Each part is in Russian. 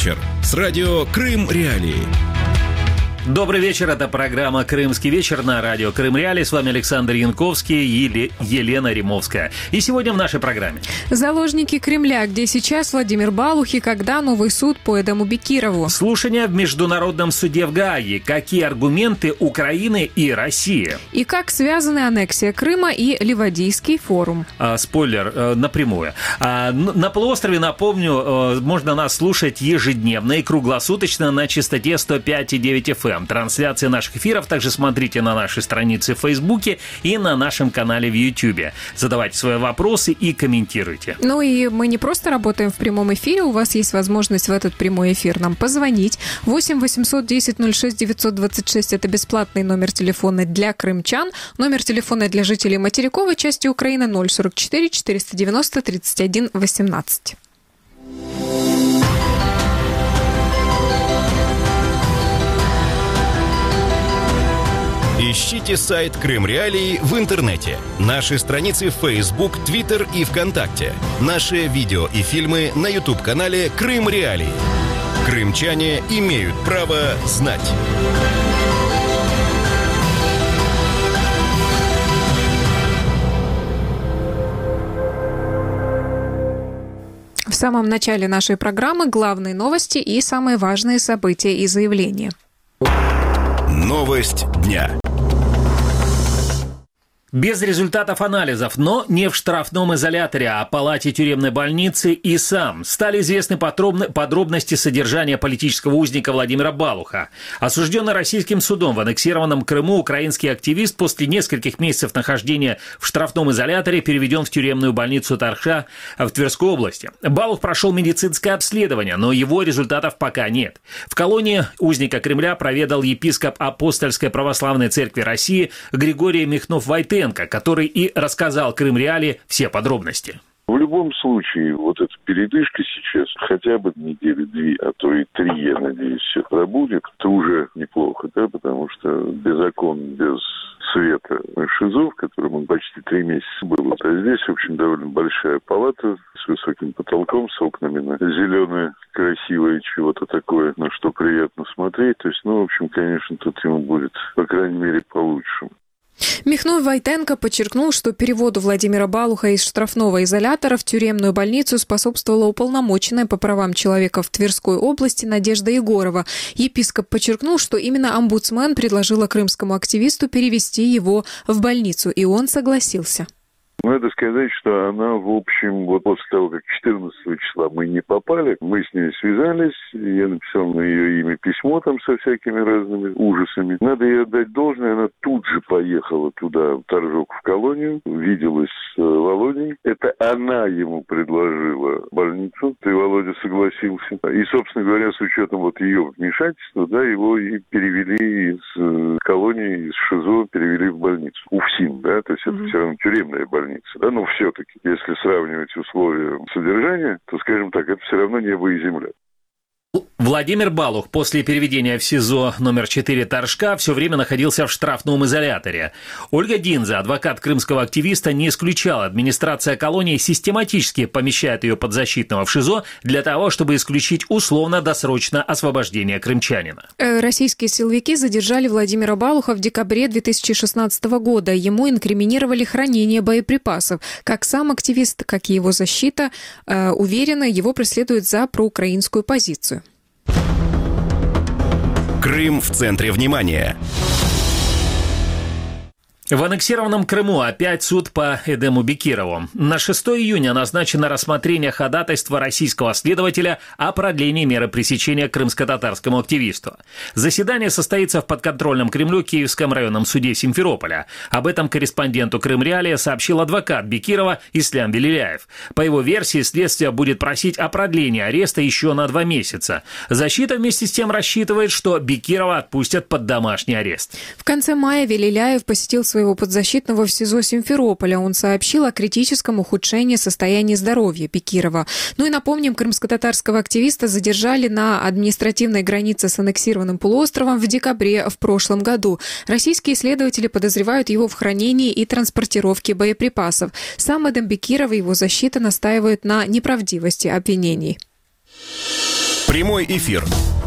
вечер» с радио «Крым Реалии». Добрый вечер, это программа «Крымский вечер» на радио «Крым Реалии». С вами Александр Янковский и Елена Римовская. И сегодня в нашей программе заложники Кремля, где сейчас Владимир Балух и когда новый суд по Эдему Бекирову. Слушания в Международном суде в Гааге. Какие аргументы Украины и России? И как связаны аннексия Крыма и Ливадийский форум. Спойлер напрямую. На полуострове, напомню, можно нас слушать ежедневно и круглосуточно на частоте 105,9 FM. Трансляции наших эфиров также смотрите на нашей странице в Фейсбуке и на нашем канале в Ютьюбе. Задавайте свои вопросы и комментируйте. Ну и мы не просто работаем в прямом эфире, у вас есть возможность в этот прямой эфир нам позвонить. 8 800 10 06 926 – это бесплатный номер телефона для крымчан. Номер телефона для жителей материковой части Украины 044 490 31 18. Ищите сайт «Крым Реалии» в интернете, наши страницы в Facebook, Twitter и ВКонтакте, наши видео и фильмы на YouTube-канале «Крым Реалии». Крымчане имеют право знать. В самом начале нашей программы главные новости и самые важные события и заявления. Новость дня. Без результатов анализов, но не в штрафном изоляторе, а в палате тюремной больницы и сам стали известны подробности содержания политического узника Владимира Балуха. Осужденный российским судом в аннексированном Крыму украинский активист после нескольких месяцев нахождения в штрафном изоляторе переведен в тюремную больницу Тарша в Тверской области. Балух прошел медицинское обследование, но его результатов пока нет. В колонии узника Кремля проведал епископ Апостольской православной церкви России Григорий Михнов-Войтенко, который и рассказал Крым Реалии все подробности. В любом случае, вот эта передышка сейчас, хотя бы недели-две, а то и 3, я надеюсь, все пробудет, это уже неплохо, да, потому что без окон, без света ШИЗО, в котором он почти 3 месяца был, а здесь, в общем, довольно большая палата с высоким потолком, с окнами на зеленое, красивое чего-то такое, на что приятно смотреть. То есть, в общем, конечно, тут ему будет, по крайней мере, получше. Михнов-Войтенко подчеркнул, что переводу Владимира Балуха из штрафного изолятора в тюремную больницу способствовала уполномоченная по правам человека в Тверской области Надежда Егорова. Епископ подчеркнул, что именно омбудсмен предложила крымскому активисту перевести его в больницу, и он согласился. Надо сказать, что она, в общем, вот после того, как 14 числа мы не попали, мы с ней связались, я написал на ее имя письмо там со всякими разными ужасами. Надо ей отдать должное, она тут же поехала туда, в Торжок, в колонию, виделась с Володей. Это она ему предложила больницу, и Володя согласился. И, собственно говоря, с учетом вот ее вмешательства, да, его и перевели из колонии, из ШИЗО, перевели в больницу. УФСИН, да, то есть это все равно тюремная больница. Да, но все-таки, если сравнивать условия содержания, то, скажем так, это все равно небо и земля. Владимир Балух после переведения в СИЗО номер 4 Торжка все время находился в штрафном изоляторе. Ольга Динза, адвокат крымского активиста, не исключала. Администрация колонии систематически помещает ее подзащитного в ШИЗО для того, чтобы исключить условно-досрочное освобождение крымчанина. Российские силовики задержали Владимира Балуха в декабре 2016 года. Ему инкриминировали хранение боеприпасов. Как сам активист, как и его защита, уверены, его преследуют за проукраинскую позицию. Крым в центре внимания. В аннексированном Крыму опять суд по Эдему Бекирову. На 6 июня назначено рассмотрение ходатайства российского следователя о продлении меры пресечения крымско-татарскому активисту. Заседание состоится в подконтрольном Кремлю Киевском районном суде Симферополя. Об этом корреспонденту Крым Реалии сообщил адвокат Бекирова Ислам Беляев. По его версии, следствие будет просить о продлении ареста еще на 2 месяца. Защита вместе с тем рассчитывает, что Бекирова отпустят под домашний арест. В конце мая Беляев посетил своего подзащитного в СИЗО Симферополя. Он сообщил о критическом ухудшении состояния здоровья Бекирова. Ну и напомним, крымско-татарского активиста задержали на административной границе с аннексированным полуостровом в декабре в прошлом году. Российские следователи подозревают его в хранении и транспортировке боеприпасов. Сам Эдем Бекиров и его защита настаивают на неправдивости обвинений. Прямой эфир.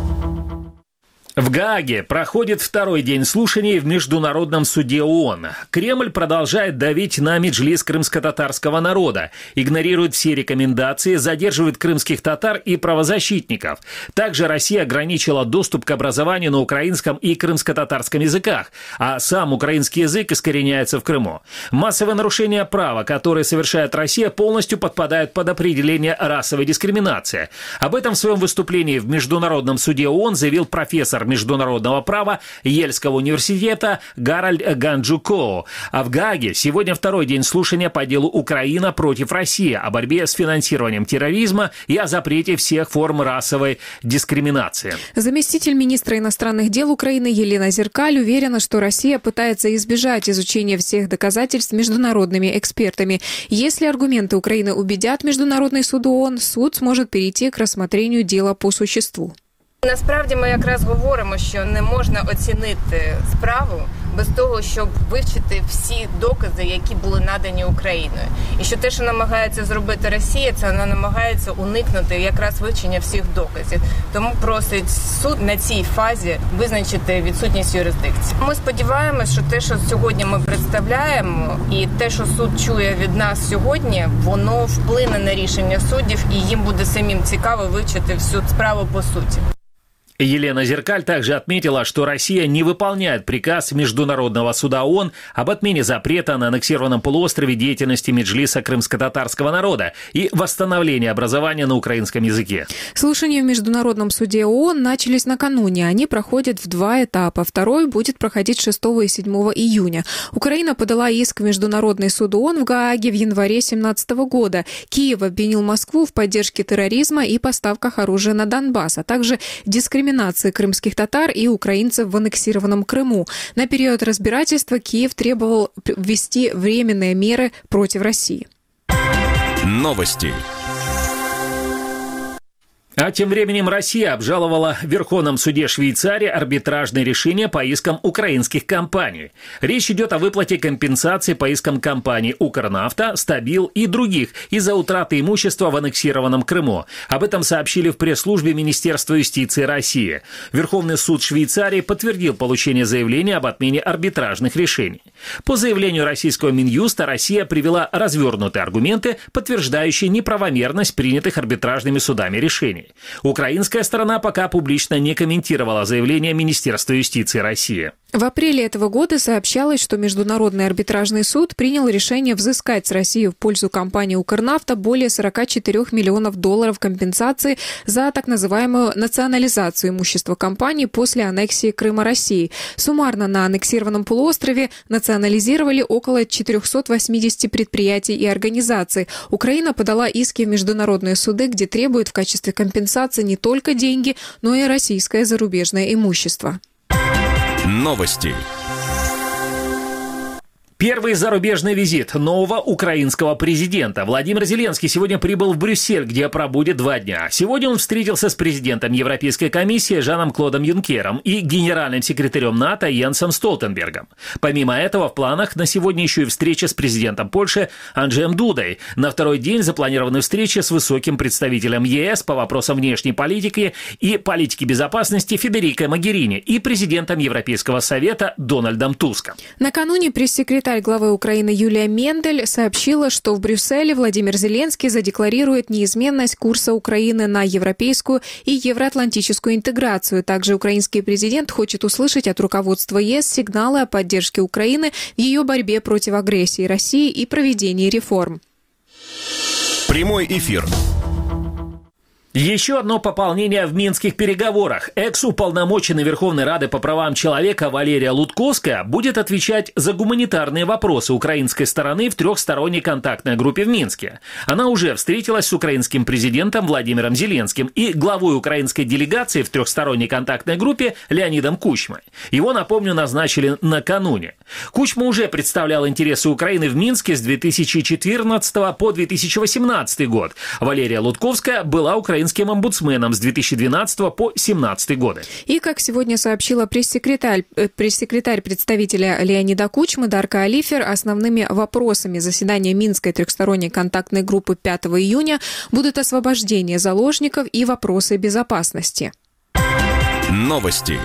В Гааге проходит второй день слушаний в Международном суде ООН. Кремль продолжает давить на меджлис крымско-татарского народа, игнорирует все рекомендации, задерживает крымских татар и правозащитников. Также Россия ограничила доступ к образованию на украинском и крымско-татарском языках, а сам украинский язык искореняется в Крыму. Массовые нарушения права, которые совершает Россия, полностью подпадают под определение расовой дискриминации. Об этом в своем выступлении в Международном суде ООН заявил профессор международного права Ельского университета Гарольд Ганджукоу. А в Гааге сегодня второй день слушания по делу «Украина против России» о борьбе с финансированием терроризма и о запрете всех форм расовой дискриминации. Заместитель министра иностранных дел Украины Елена Зеркаль уверена, что Россия пытается избежать изучения всех доказательств международными экспертами. Если аргументы Украины убедят Международный суд ООН, суд сможет перейти к рассмотрению дела по существу. Насправді ми якраз говоримо, що не можна оцінити справу без того, щоб вивчити всі докази, які були надані Україною. І що те, що намагається зробити Росія, це вона намагається уникнути якраз вивчення всіх доказів. Тому просить суд на цій фазі визначити відсутність юрисдикції. Ми сподіваємося, що те, що сьогодні ми представляємо, і те, що суд чує від нас сьогодні, воно вплине на рішення суддів, і їм буде самим цікаво вивчити всю справу по суті. Елена Зеркаль также отметила, что Россия не выполняет приказ Международного суда ООН об отмене запрета на аннексированном полуострове деятельности меджлиса крымско-татарского народа и восстановления образования на украинском языке. Слушания в Международном суде ООН начались накануне. Они проходят в два этапа. Второй будет проходить 6 и 7 июня. Украина подала иск в Международный суд ООН в Гааге в январе 2017 года. Киев обвинил Москву в поддержке терроризма и поставках оружия на Донбасс, а также дискриминации крымских татар и украинцев в аннексированном Крыму. На период разбирательства Киев требовал ввести временные меры против России. Новости. А тем временем Россия обжаловала в Верховном суде Швейцарии арбитражное решение по искам украинских компаний. Речь идет о выплате компенсации по искам компаний «Укрнафта», «Стабил» и других из-за утраты имущества в аннексированном Крыму. Об этом сообщили в пресс-службе Министерства юстиции России. Верховный суд Швейцарии подтвердил получение заявления об отмене арбитражных решений. По заявлению российского Минюста, Россия привела развернутые аргументы, подтверждающие неправомерность принятых арбитражными судами решений. Украинская сторона пока публично не комментировала заявление Министерства юстиции России. В апреле этого года сообщалось, что Международный арбитражный суд принял решение взыскать с России в пользу компании «Укрнафта» более 44 миллионов долларов компенсации за так называемую национализацию имущества компании после аннексии Крыма России. Суммарно на аннексированном полуострове национализировали около 480 предприятий и организаций. Украина подала иски в международные суды, где требует в качестве компенсации не только деньги, но и российское зарубежное имущество. Новости. Первый зарубежный визит нового украинского президента. Владимир Зеленский сегодня прибыл в Брюссель, где пробудет 2 дня. Сегодня он встретился с президентом Европейской комиссии Жаном-Клодом Юнкером и генеральным секретарем НАТО Йенсом Столтенбергом. Помимо этого, в планах на сегодня еще и встреча с президентом Польши Анджеем Дудой. На второй день запланированы встречи с высоким представителем ЕС по вопросам внешней политики и политики безопасности Федерико Могерини и президентом Европейского совета Дональдом Туском. Накануне пресс-секретарь главы Украины Юлия Мендель сообщила, что в Брюсселе Владимир Зеленский задекларирует неизменность курса Украины на европейскую и евроатлантическую интеграцию. Также украинский президент хочет услышать от руководства ЕС сигналы о поддержке Украины в ее борьбе против агрессии России и проведении реформ. Прямой эфир. Еще одно пополнение в минских переговорах. Экс-уполномоченный Верховной Рады по правам человека Валерия Лутковская будет отвечать за гуманитарные вопросы украинской стороны в трехсторонней контактной группе в Минске. Она уже встретилась с украинским президентом Владимиром Зеленским и главой украинской делегации в трехсторонней контактной группе Леонидом Кучмой. Его, напомню, назначили накануне. Кучма уже представлял интересы Украины в Минске с 2014 по 2018 год. Валерия Лутковская была украинской украинским омбудсменом с 2012 по 2017 годы. И, как сегодня сообщила пресс-секретарь представителя Леонида Кучмы Дарка Алифер, основными вопросами заседания Минской трехсторонней контактной группы 5 июня будут освобождение заложников и вопросы безопасности. Новости.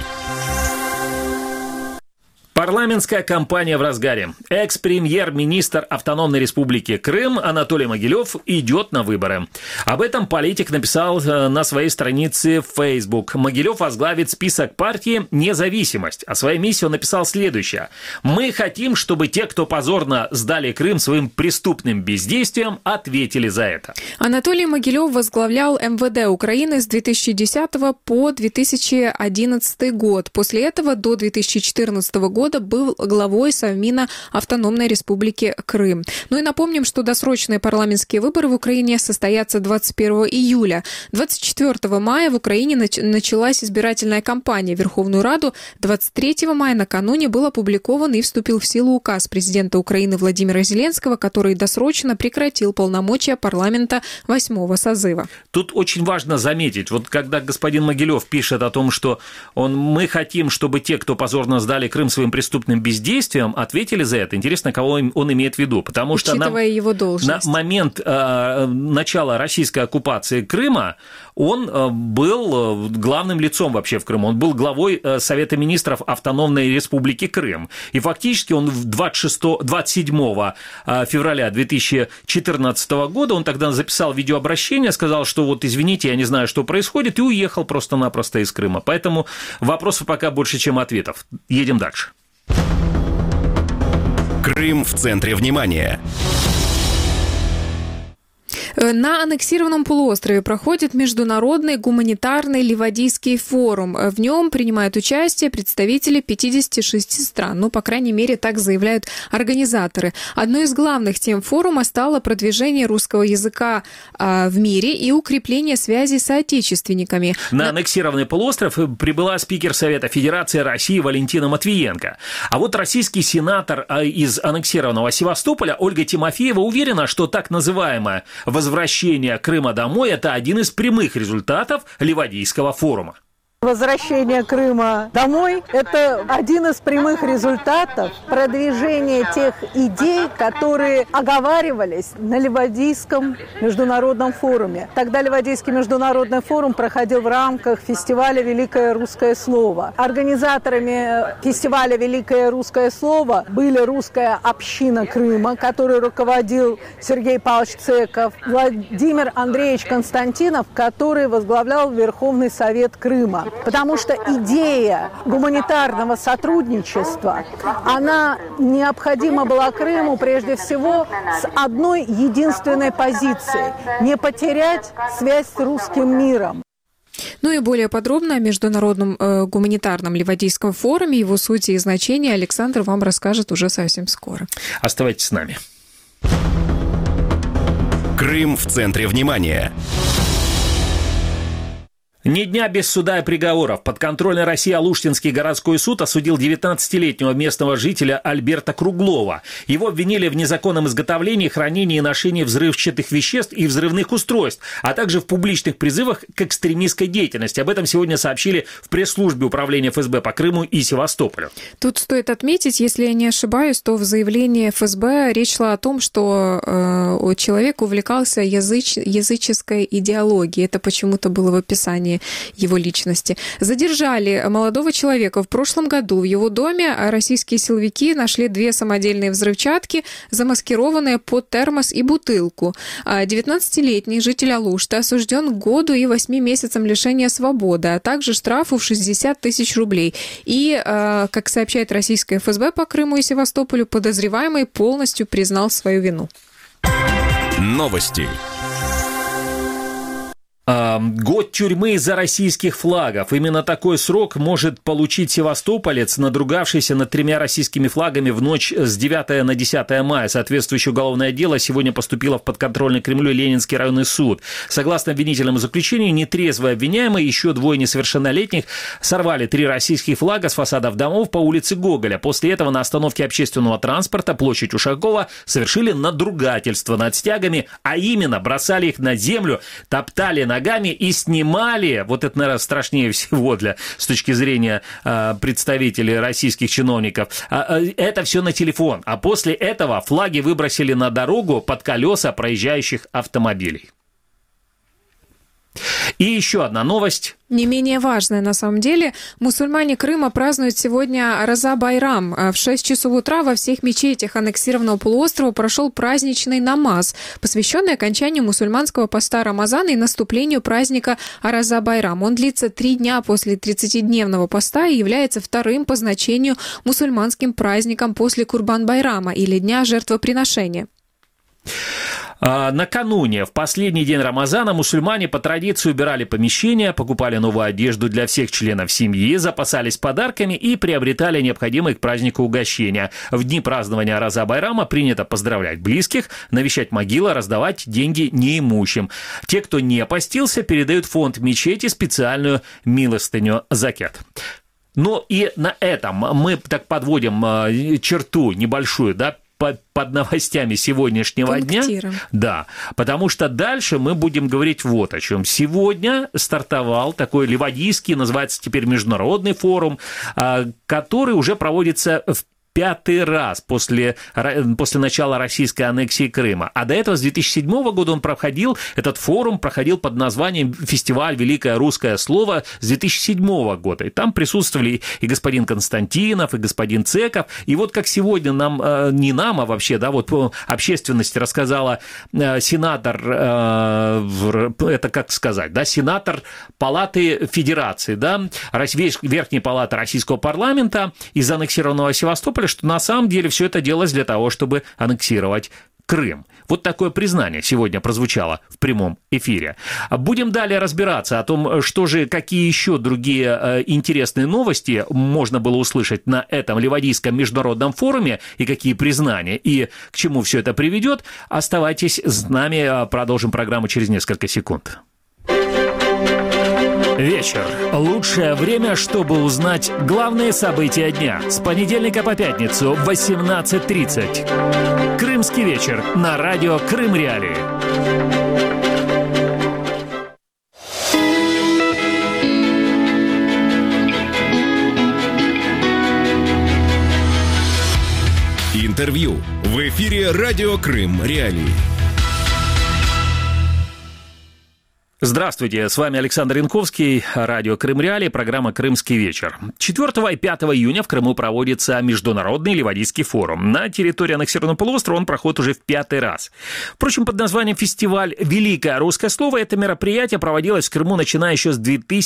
Парламентская кампания в разгаре. Экс-премьер-министр Автономной Республики Крым Анатолий Могилев идет на выборы. Об этом политик написал на своей странице в Facebook. Могилев возглавит список партии «Независимость». О своей миссии он написал следующее. «Мы хотим, чтобы те, кто позорно сдали Крым своим преступным бездействием, ответили за это». Анатолий Могилев возглавлял МВД Украины с 2010 по 2011 год. После этого до 2014 года был главой Совмина Автономной Республики Крым. Ну и напомним, что досрочные парламентские выборы в Украине состоятся 21 июля. 24 мая в Украине началась избирательная кампания в Верховную Раду. 23 мая накануне был опубликован и вступил в силу указ президента Украины Владимира Зеленского, который досрочно прекратил полномочия парламента 8-го созыва. Тут очень важно заметить, вот когда господин Могилев пишет о том, что мы хотим, чтобы те, кто позорно сдали Крым своим преступным бездействием, ответили за это. Интересно, кого он имеет в виду. Потому что его должность. На момент начала российской оккупации Крыма он был главным лицом вообще в Крыму. Он был главой Совета министров Автономной Республики Крым. И фактически он 27 февраля 2014 года, он тогда записал видеообращение, сказал, что вот извините, я не знаю, что происходит, и уехал просто-напросто из Крыма. Поэтому вопросов пока больше, чем ответов. Едем дальше. Крым в центре внимания. На аннексированном полуострове проходит Международный гуманитарный Ливадийский форум. В нем принимают участие представители 56 стран. По крайней мере, так заявляют организаторы. Одной из главных тем форума стало продвижение русского языка в мире и укрепление связей с соотечественниками. На аннексированный полуостров прибыла спикер Совета Федерации России Валентина Матвиенко. А вот российский сенатор из аннексированного Севастополя Ольга Тимофеева уверена, что так называемое возвращение Крыма домой – это один из прямых результатов Ливадийского форума. Возвращение Крыма домой – это один из прямых результатов продвижения тех идей, которые оговаривались на Ливадийском международном форуме. Тогда Ливадийский международный форум проходил в рамках фестиваля «Великое русское слово». Организаторами фестиваля «Великое русское слово» были русская община Крыма, которой руководил Сергей Павлович Цеков, Владимир Андреевич Константинов, который возглавлял Верховный Совет Крыма. Потому что идея гуманитарного сотрудничества, она необходима была Крыму прежде всего с одной единственной позицией – не потерять связь с русским миром. И более подробно о Международном гуманитарном Ливадийском форуме, его сути и значения Александр вам расскажет уже совсем скоро. Оставайтесь с нами. Крым в центре внимания. Ни дня без суда и приговоров. Подконтрольный России Алуштинский городской суд осудил 19-летнего местного жителя Альберта Круглова. Его обвинили в незаконном изготовлении, хранении и ношении взрывчатых веществ и взрывных устройств, а также в публичных призывах к экстремистской деятельности. Об этом сегодня сообщили в пресс-службе Управления ФСБ по Крыму и Севастополю. Тут стоит отметить, если я не ошибаюсь, то в заявлении ФСБ речь шла о том, что человек увлекался языческой идеологией. Это почему-то было в описании его личности. Задержали молодого человека в прошлом году. В его доме российские силовики нашли 2 самодельные взрывчатки, замаскированные под термос и бутылку. 19-летний житель Алушты осужден к году и 8 месяцам лишения свободы, а также штрафу в 60 тысяч рублей. И, как сообщает российская ФСБ по Крыму и Севастополю, подозреваемый полностью признал свою вину. Новости. Год тюрьмы из-за российских флагов. Именно такой срок может получить севастополец, надругавшийся над 3 российскими флагами в ночь с 9 на 10 мая. Соответствующее уголовное дело сегодня поступило в подконтрольный Кремлю Ленинский районный суд. Согласно обвинительному заключению, нетрезвые обвиняемые, еще 2 несовершеннолетних, сорвали 3 российских флага с фасадов домов по улице Гоголя. После этого на остановке общественного транспорта, площадь Ушакова, совершили надругательство над стягами, а именно бросали их на землю, топтали ногами и снимали, вот это, наверное, страшнее всего с точки зрения представителей российских чиновников, это все на телефон. А после этого флаги выбросили на дорогу под колеса проезжающих автомобилей. И еще одна новость. Не менее важная, на самом деле. Мусульмане Крыма празднуют сегодня Роза Байрам. В 6 часов утра во всех мечетях аннексированного полуострова прошел праздничный намаз, посвященный окончанию мусульманского поста Рамазана и наступлению праздника Роза Байрам. Он длится 3 дня после 30-дневного поста и является вторым по значению мусульманским праздником после Курбан-Байрама или Дня жертвоприношения. Накануне, в последний день Рамазана, мусульмане по традиции убирали помещения, покупали новую одежду для всех членов семьи, запасались подарками и приобретали необходимые к празднику угощения. В дни празднования Роза Байрама принято поздравлять близких, навещать могилы, раздавать деньги неимущим. Те, кто не постился, передают в фонд мечети специальную милостыню закят. Ну и на этом мы так подводим черту небольшую, да, под новостями сегодняшнего дня. Да, потому что дальше мы будем говорить вот о чем. Сегодня стартовал такой ливадийский, называется теперь Международный форум, который уже проводится в 5-й раз после начала российской аннексии Крыма. А до этого с 2007 года этот форум проходил под названием «Фестиваль Великое русское слово» с 2007 года. И там присутствовали и господин Константинов, и господин Цеков. И вот как сегодня не нам, а вообще, да, вот общественности рассказала сенатор, это как сказать, да, сенатор Палаты Федерации, да, Верхней Палаты Российского парламента из аннексированного Севастополя, что на самом деле все это делалось для того, чтобы аннексировать Крым. Вот такое признание сегодня прозвучало в прямом эфире. Будем далее разбираться о том, какие еще другие интересные новости можно было услышать на этом Ливадийском международном форуме и какие признания, и к чему все это приведет. Оставайтесь с нами, продолжим программу через несколько секунд. Вечер. Лучшее время, чтобы узнать главные события дня. С понедельника по пятницу в 18:30. Крымский вечер на радио Крым Реалии. Интервью в эфире радио Крым Реалии. Здравствуйте, с вами Александр Янковский, радио Крым Реалии, программа «Крымский вечер». 4 и 5 июня в Крыму проводится Международный Ливадийский форум. На территории аннексированного полуострова он проходит уже в 5-й раз. Впрочем, под названием «Фестиваль Великое русское слово» это мероприятие проводилось в Крыму, начиная еще с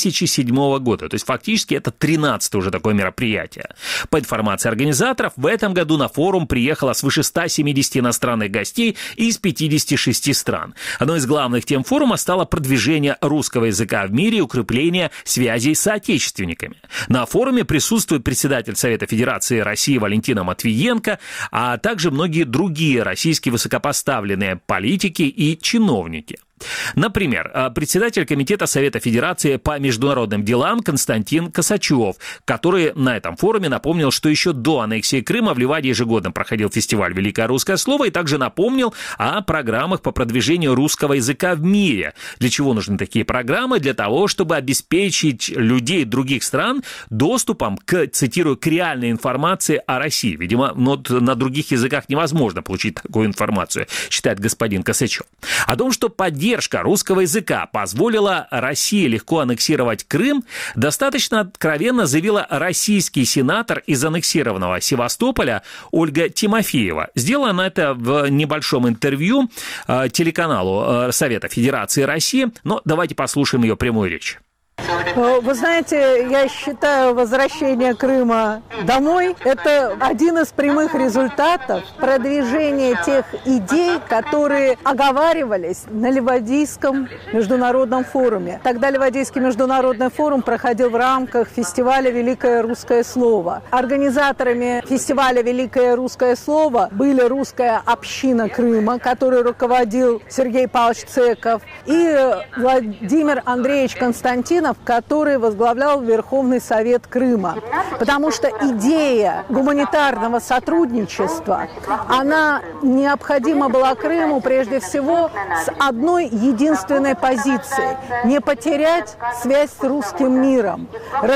2007 года. То есть, фактически, это 13-е уже такое мероприятие. По информации организаторов, в этом году на форум приехало свыше 170 иностранных гостей из 56 стран. Одной из главных тем форума стало продвижение русского языка в мире и укрепление связей с соотечественниками. На форуме присутствует председатель Совета Федерации России Валентина Матвиенко, а также многие другие российские высокопоставленные политики и чиновники. Например, председатель Комитета Совета Федерации по международным делам Константин Косачев, который на этом форуме напомнил, что еще до аннексии Крыма в Ливаде ежегодно проходил фестиваль «Великое русское слово», и также напомнил о программах по продвижению русского языка в мире. Для чего нужны такие программы? Для того, чтобы обеспечить людей других стран доступом цитирую, к реальной информации о России. Видимо, на других языках невозможно получить такую информацию, считает господин Косачев. О том, что поддержка русского языка позволила России легко аннексировать Крым, достаточно откровенно заявила российский сенатор из аннексированного Севастополя Ольга Тимофеева. Сделала она это в небольшом интервью телеканалу Совета Федерации России, но давайте послушаем ее прямую речь. Вы знаете, я считаю возвращение Крыма домой – это один из прямых результатов продвижения тех идей, которые оговаривались на Ливадийском международном форуме. Тогда Ливадийский международный форум проходил в рамках фестиваля «Великое русское слово». Организаторами фестиваля «Великое русское слово» были русская община Крыма, которой руководил Сергей Павлович Цеков, и Владимир Андреевич Константинов, который возглавлял Верховный Совет Крыма. Потому что идея гуманитарного сотрудничества, она необходима была Крыму прежде всего с одной единственной позицией – не потерять связь с русским миром,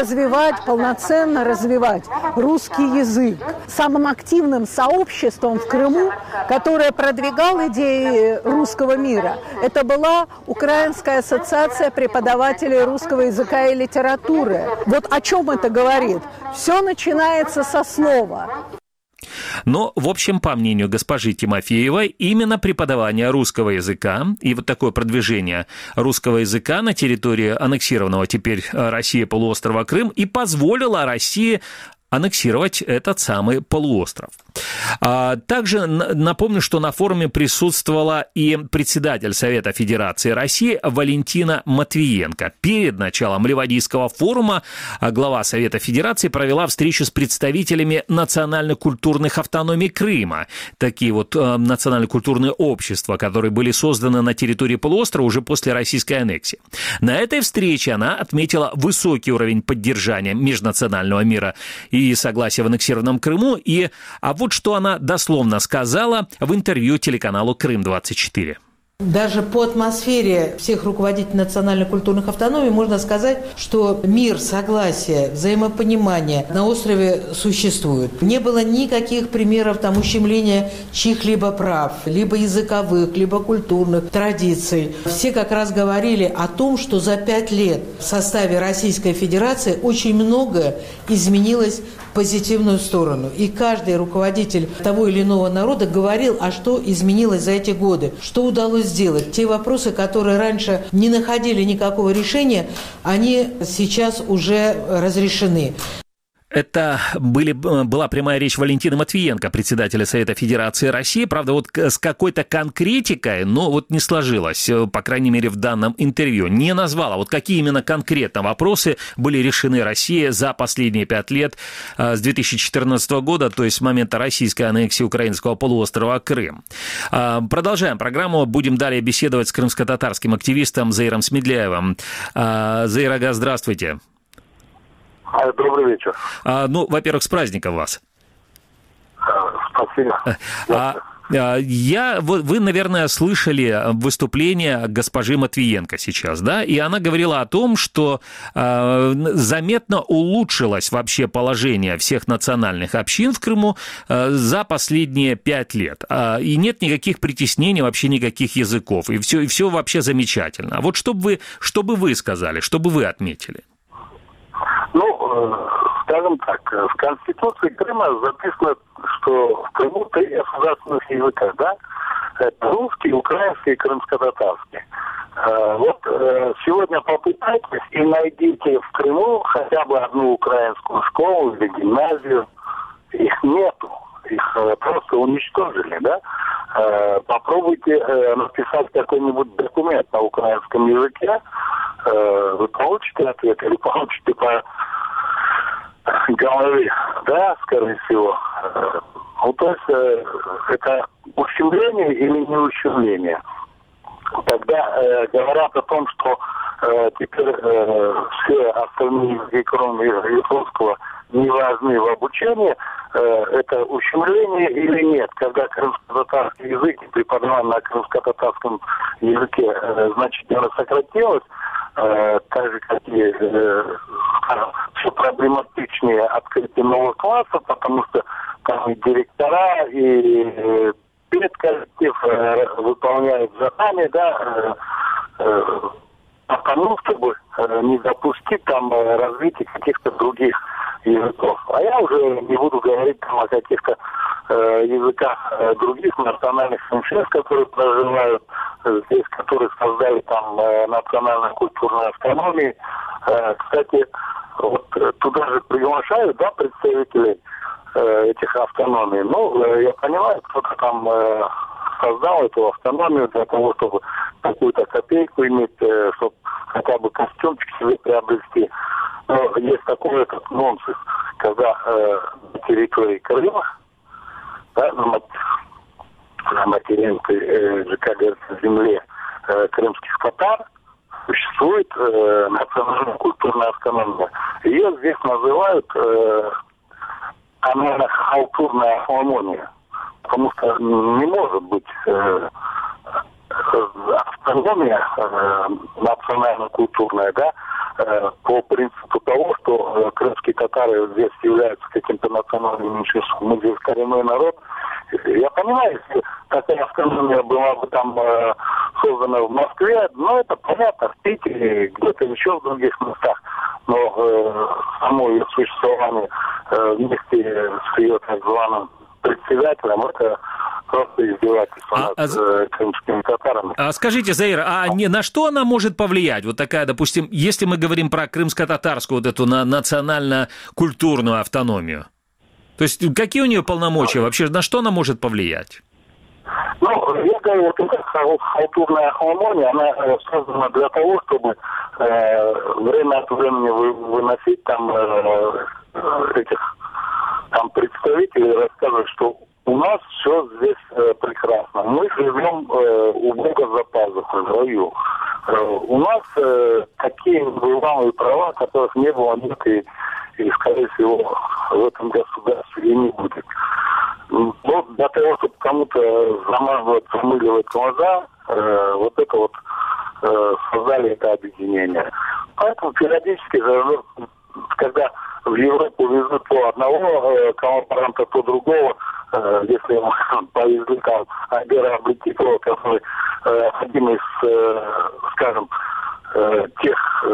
полноценно развивать русский язык. Самым активным сообществом в Крыму, которое продвигало идеи русского мира, это была Украинская ассоциация преподавателей русского языка и литературы. Вот о чем это говорит? Все начинается со слова. Но, в общем, по мнению госпожи Тимофеевой, именно преподавание русского языка и вот такое продвижение русского языка на территории аннексированного теперь Россией полуострова Крым и позволило России аннексировать этот самый полуостров. Также напомню, что на форуме присутствовала и председатель Совета Федерации России Валентина Матвиенко. Перед началом Ливадийского форума глава Совета Федерации провела встречу с представителями национально-культурных автономий Крыма. Такие вот национально-культурные общества, которые были созданы на территории полуострова уже после российской аннексии. На этой встрече она отметила высокий уровень поддержания межнационального мира и согласия в аннексированном Крыму. А вот что она дословно сказала в интервью телеканалу «Крым-24». Даже по атмосфере всех руководителей национально-культурных автономий можно сказать, что мир, согласие, взаимопонимание на острове существует. Не было никаких примеров там ущемления чьих-либо прав, либо языковых, либо культурных традиций. Все как раз говорили о том, что за 5 лет в составе Российской Федерации очень многое изменилось в позитивную сторону. И каждый руководитель того или иного народа говорил, а что изменилось за эти годы, что удалось сделать. Те вопросы, которые раньше не находили никакого решения, они сейчас уже разрешены. Это была прямая речь Валентины Матвиенко, председателя Совета Федерации России. Правда, вот с какой-то конкретикой, но вот не сложилось, по крайней мере, в данном интервью. Не назвала, вот какие именно конкретно вопросы были решены Россией за последние 5 лет с 2014 года, то есть с момента российской аннексии украинского полуострова Крым. Продолжаем программу. Будем далее беседовать с крымско-татарским активистом Заиром Смедляевым. Заир ага, здравствуйте. Добрый вечер. Во-первых, с праздником вас. Спасибо. Вы, наверное, слышали выступление госпожи Матвиенко сейчас, да? И она говорила о том, что заметно улучшилось вообще положение всех национальных общин в Крыму за последние 5 лет. И нет никаких притеснений, вообще никаких языков. И все вообще замечательно. А вот что бы вы сказали, что бы вы отметили? Скажем так, в Конституции Крыма записано, что в Крыму 3 государственных языка, да? Это русский, украинский и крымско-татарский. Сегодня попытайтесь и найдите в Крыму хотя бы одну украинскую школу или гимназию. Их нету. Их просто уничтожили, да? Попробуйте написать какой-нибудь документ на украинском языке, вы получите ответ или получите по голове, да, скорее всего. То есть это ущемление или не ущемление. Тогда говорят о том, что теперь все остальные языки, кроме русского, не важны в обучении, это ущемление или нет. Когда крымско-татарский язык и преподавание на крымско-татарском языке значительно сократилось, так же, как и все проблематичнее открытие новых классов, потому что там и директора, и педколлектив выполняют задания, да, потому чтобы не допустить там развития каких-то других языков. А я уже не буду говорить там о каких-то языках других национальных меньшинств, которые проживают здесь, которые создали там национально-культурные автономии. Кстати, вот туда же приглашают, да, представителей этих автономий. Я понимаю, кто-то там создал эту автономию для того, чтобы какую-то копейку иметь, чтобы хотя бы костюмчик себе приобрести. Но есть такой этот нонсенс, когда на территории Крыма, да, на материнской, как говорится, земле крымских татар, существует национальная культурная автономия. Ее здесь называют халтурная автономия, потому что не может быть автономия национально-культурная, да, по принципу того, что крымские татары здесь являются каким-то национальным меньшинством, мы здесь коренной народ. Я понимаю, если такая автономия была бы там создана в Москве, ну, это понятно, в Питере, где-то еще в других местах, но само ее существование вместе с ее так званым председателем, это просто издевательство над крымскими татарами. Скажите, Заир, на что она может повлиять? Вот такая, допустим, если мы говорим про крымско-татарскую вот эту национально-культурную автономию. То есть какие у нее полномочия вообще? На что она может повлиять? Ну, я говорю, вот эта халтурная автономия, она создана для того, чтобы время от времени выносить там этих там представителей, рассказывать, что у нас все здесь прекрасно. Мы живем у Бога за пазухой, в раю. У нас такие небывалые права, которых не было, нет и, скорее всего, в этом государстве и не будет. Но для того, чтобы кому-то замыливать глаза, вот это вот создали это объединение. Поэтому периодически, когда в Европу везут то одного коллаборанта, то другого, если повезли там Альбера Абрикитова, который один из, скажем, тех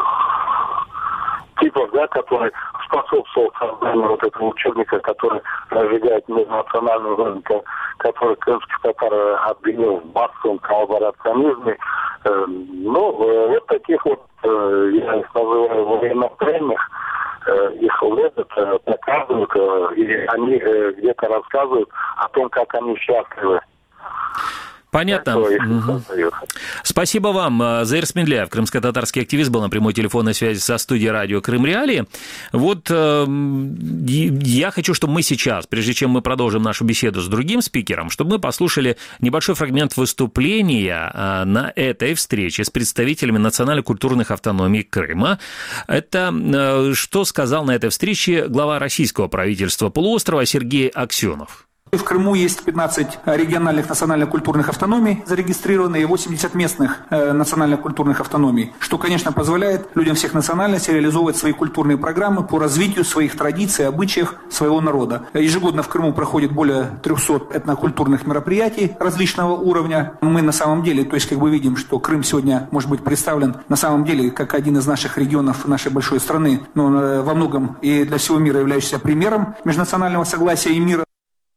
типов, да, который способствовал созданию вот этого учебника, который разжигает межнациональную войну, который крымских татар обвинил в массовом коллаборационизме. Вот таких вот, я их называю военнопленных, их ловят, показывают, и они где-то рассказывают о том, как они счастливы. Понятно. Спасибо вам. Заир Смедляев, крымско-татарский активист, был на прямой телефонной связи со студией радио Крым Реалии. Вот я хочу, чтобы мы сейчас, прежде чем мы продолжим нашу беседу с другим спикером, чтобы мы послушали небольшой фрагмент выступления на этой встрече с представителями национально-культурных автономий Крыма. Это что сказал на этой встрече глава российского правительства полуострова Сергей Аксенов. В Крыму есть 15 региональных национально-культурных автономий зарегистрированные и 80 местных национально-культурных автономий, что, конечно, позволяет людям всех национальностей реализовывать свои культурные программы по развитию своих традиций, обычаев своего народа. Ежегодно в Крыму проходит более 300 этнокультурных мероприятий различного уровня. Мы на самом деле, то есть как бы видим, что Крым сегодня может быть представлен на самом деле как один из наших регионов нашей большой страны, но во многом и для всего мира являющийся примером межнационального согласия и мира.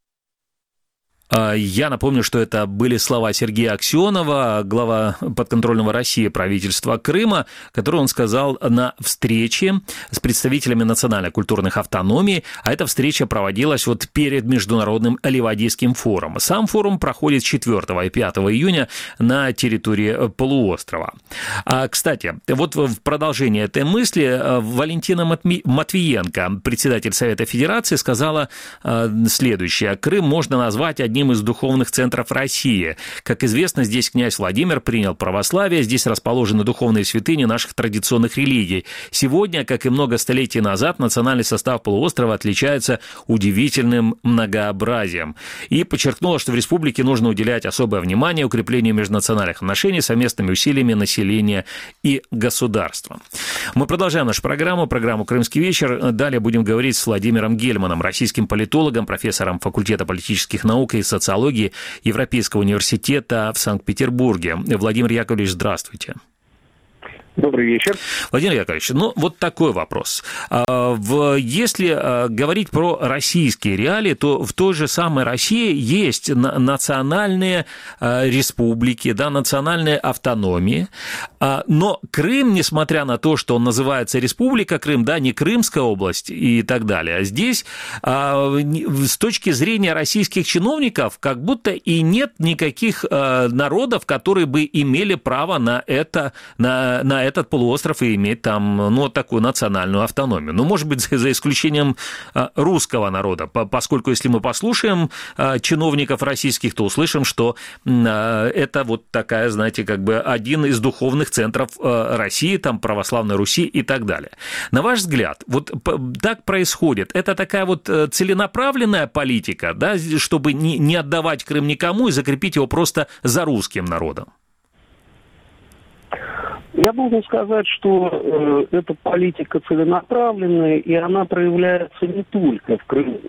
Я напомню, что это были слова Сергея Аксенова, глава подконтрольного России правительства Крыма, которые он сказал на встрече с представителями национально-культурных автономий, а эта встреча проводилась вот перед Международным Ливадийским форумом. Сам форум проходит 4 и 5 июня на территории полуострова. Кстати, вот в продолжение этой мысли Валентина Матвиенко, председатель Совета Федерации, сказала следующее. Крым можно назвать одним из духовных центров России. Как известно, здесь князь Владимир принял православие, здесь расположены духовные святыни наших традиционных религий. Сегодня, как и много столетий назад, национальный состав полуострова отличается удивительным многообразием. И подчеркнула, что в республике нужно уделять особое внимание укреплению межнациональных отношений совместными усилиями населения и государства. Мы продолжаем нашу программу «Крымский вечер». Далее будем говорить с Владимиром Гельманом, российским политологом, профессором факультета политических наук и социологии Европейского университета в Санкт-Петербурге. Владимир Яковлевич, здравствуйте. Добрый вечер. Владимир Яковлевич, вот такой вопрос. Если говорить про российские реалии, то в той же самой России есть национальные республики, да, национальные автономии, но Крым, несмотря на то, что он называется Республика Крым, да, не Крымская область и так далее, здесь с точки зрения российских чиновников как будто и нет никаких народов, которые бы имели право на это этот полуостров и иметь там, ну, такую национальную автономию. Ну, может быть, за исключением русского народа, поскольку если мы послушаем чиновников российских, то услышим, что это вот такая, знаете, как бы один из духовных центров России, там, православной Руси и так далее. На ваш взгляд, вот так происходит, это такая вот целенаправленная политика, да, чтобы не отдавать Крым никому и закрепить его просто за русским народом? Я должен сказать, что эта политика целенаправленная, и она проявляется не только в Крыму.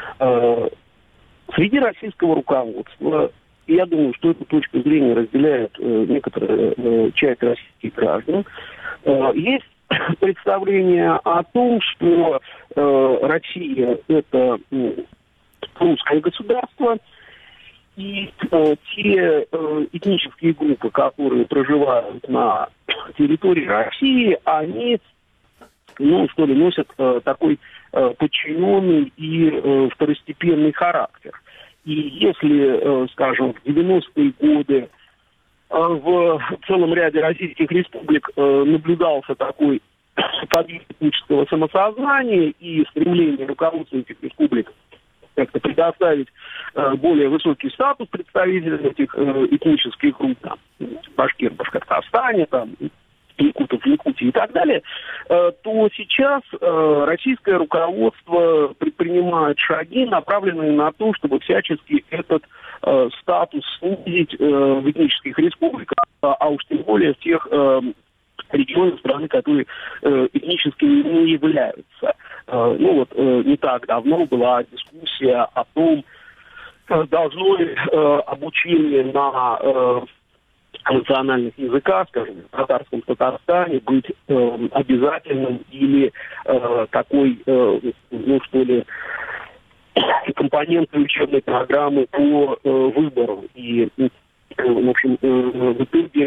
Среди российского руководства, я думаю, что эту точку зрения разделяет некоторая часть российских граждан, есть представление о том, что Россия – это русское государство, и те этнические группы, которые проживают на территории России, они, ну, что ли, носят такой подчиненный и второстепенный характер. И если, скажем, в 90-е годы в целом ряде российских республик наблюдался такой подъем этнического самосознания и стремление руководства этих республик как-то предоставить более высокий статус представителям этих этнических групп, там, башкир в Башкортостане, там, якутов в Якутии и так далее, то сейчас российское руководство предпринимает шаги, направленные на то, чтобы всячески этот статус снизить в этнических республиках, а уж тем более в тех регионах страны, которые этнически не являются. Ну вот не так давно была дискуссия о том, должно ли обучение на национальных языках, скажем, в татарском Татарстане быть обязательным или такой, ну что ли, компонентой учебной программы по выбору. И, в общем, в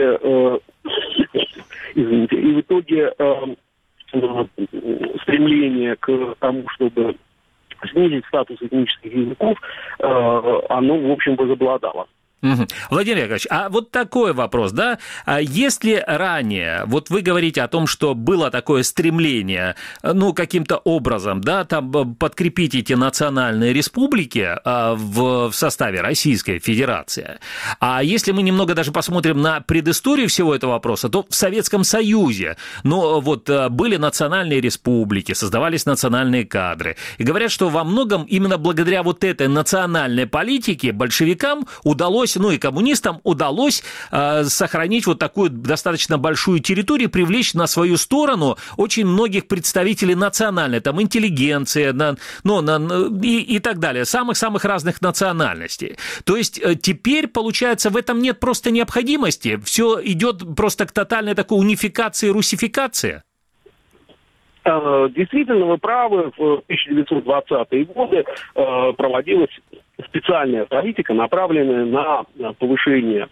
итоге, стремление к тому, чтобы снизить статус этнических языков, оно, в общем, возобладало. Владимир Яковлевич, а вот такой вопрос, да, если ранее, вот вы говорите о том, что было такое стремление, ну, каким-то образом, да, там подкрепить эти национальные республики в составе Российской Федерации, а если мы немного даже посмотрим на предысторию всего этого вопроса, то в Советском Союзе, ну, вот были национальные республики, создавались национальные кадры, и говорят, что во многом именно благодаря вот этой национальной политике большевикам удалось, ну и коммунистам удалось сохранить вот такую достаточно большую территорию, привлечь на свою сторону очень многих представителей национальной, там, интеллигенции, и так далее, самых-самых разных национальностей. То есть теперь, получается, в этом нет просто необходимости, все идет просто к тотальной такой унификации, русификации? Действительно, вы правы, в 1920-е годы проводилась специальная политика, направленная на повышение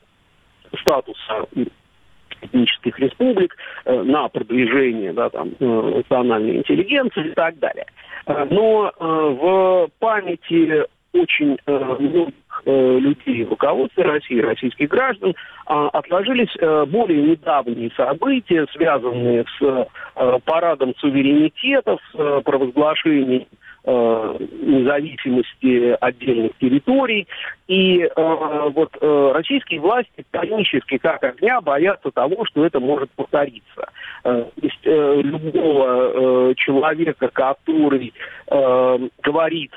статуса этнических республик, на продвижение, да, там, национальной интеллигенции и так далее. Но в памяти очень многих людей в руководстве России, российских граждан, отложились более недавние события, связанные с парадом суверенитетов, с провозглашением независимости отдельных территорий. И вот российские власти панически, как огня, боятся того, что это может повториться. То есть любого человека, который говорит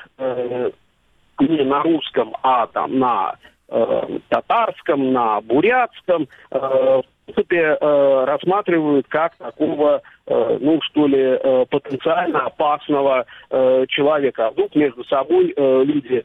не на русском, а там на татарском, на бурятском, в принципе, рассматривают как такого, ну, что ли, потенциально опасного человека. А вдруг между собой люди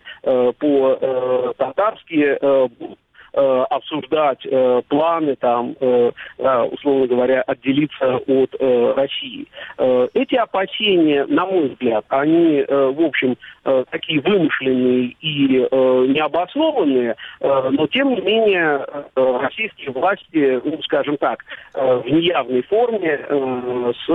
по-татарски обсуждать планы, там, условно говоря, отделиться от России. Эти опасения, на мой взгляд, они, в общем, такие вымышленные и необоснованные, но, тем не менее, российские власти, ну, скажем так, в неявной форме с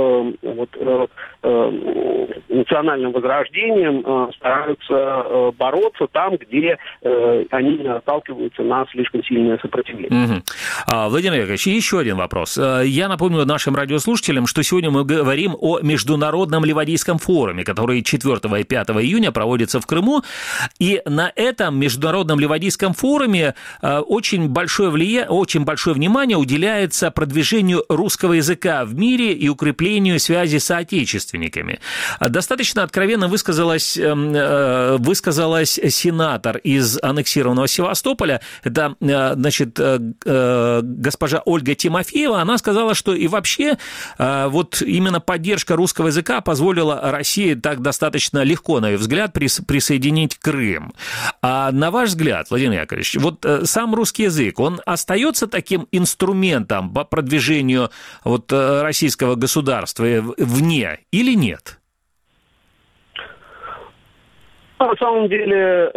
национальным возрождением стараются бороться там, где они наталкиваются на слишком сильное сопротивление. Владимир Яковлевич, еще один вопрос. Я напомню нашим радиослушателям, что сегодня мы говорим о Международном Ливадийском форуме, который 4 и 5 июня проводится в Крыму. И на этом Международном Ливадийском форуме очень большое внимание уделяется продвижению русского языка в мире и укреплению связи с соотечественниками. Достаточно откровенно высказалась сенатор из аннексированного Севастополя, это, значит, госпожа Ольга Тимофеева. Она сказала, что и вообще вот именно поддержка русского языка позволила России так достаточно легко, на ее взгляд, присоединить Крым. А на ваш взгляд, Владимир Яковлевич, вот сам русский язык, он остается таким инструментом по продвижению вот российского государства вне или нет? На самом деле,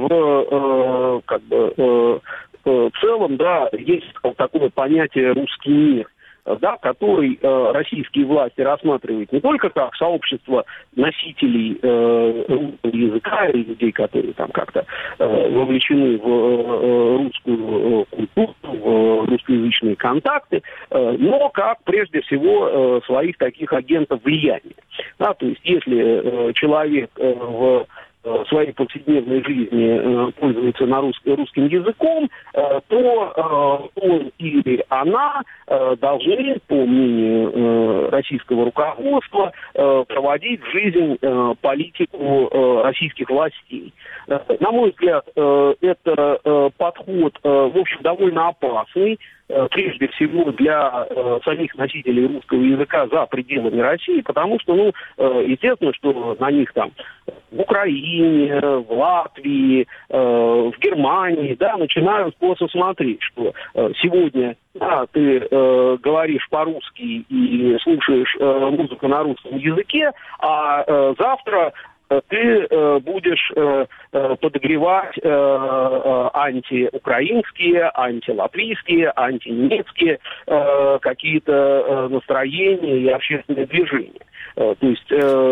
в целом, да, есть такое понятие «русский мир», да, который российские власти рассматривают не только как сообщество носителей русского языка и людей, которые там как-то вовлечены в русскую культуру, в русскоязычные контакты, но как прежде всего своих таких агентов влияния. Да, то есть если человек в своей повседневной жизни пользуется русским языком, то он или она должны, по мнению российского руководства, проводить в жизнь политику российских властей. На мой взгляд, это подход, в общем, довольно опасный, прежде всего для самих носителей русского языка за пределами России, потому что, естественно, что на них там в Украине, в Латвии, в Германии, да, начинают просто смотреть, что сегодня, да, ты говоришь по-русски и слушаешь музыку на русском языке, а завтра ты будешь подогревать антиукраинские, антилатвийские, антинемецкие какие-то настроения и общественные движения. То есть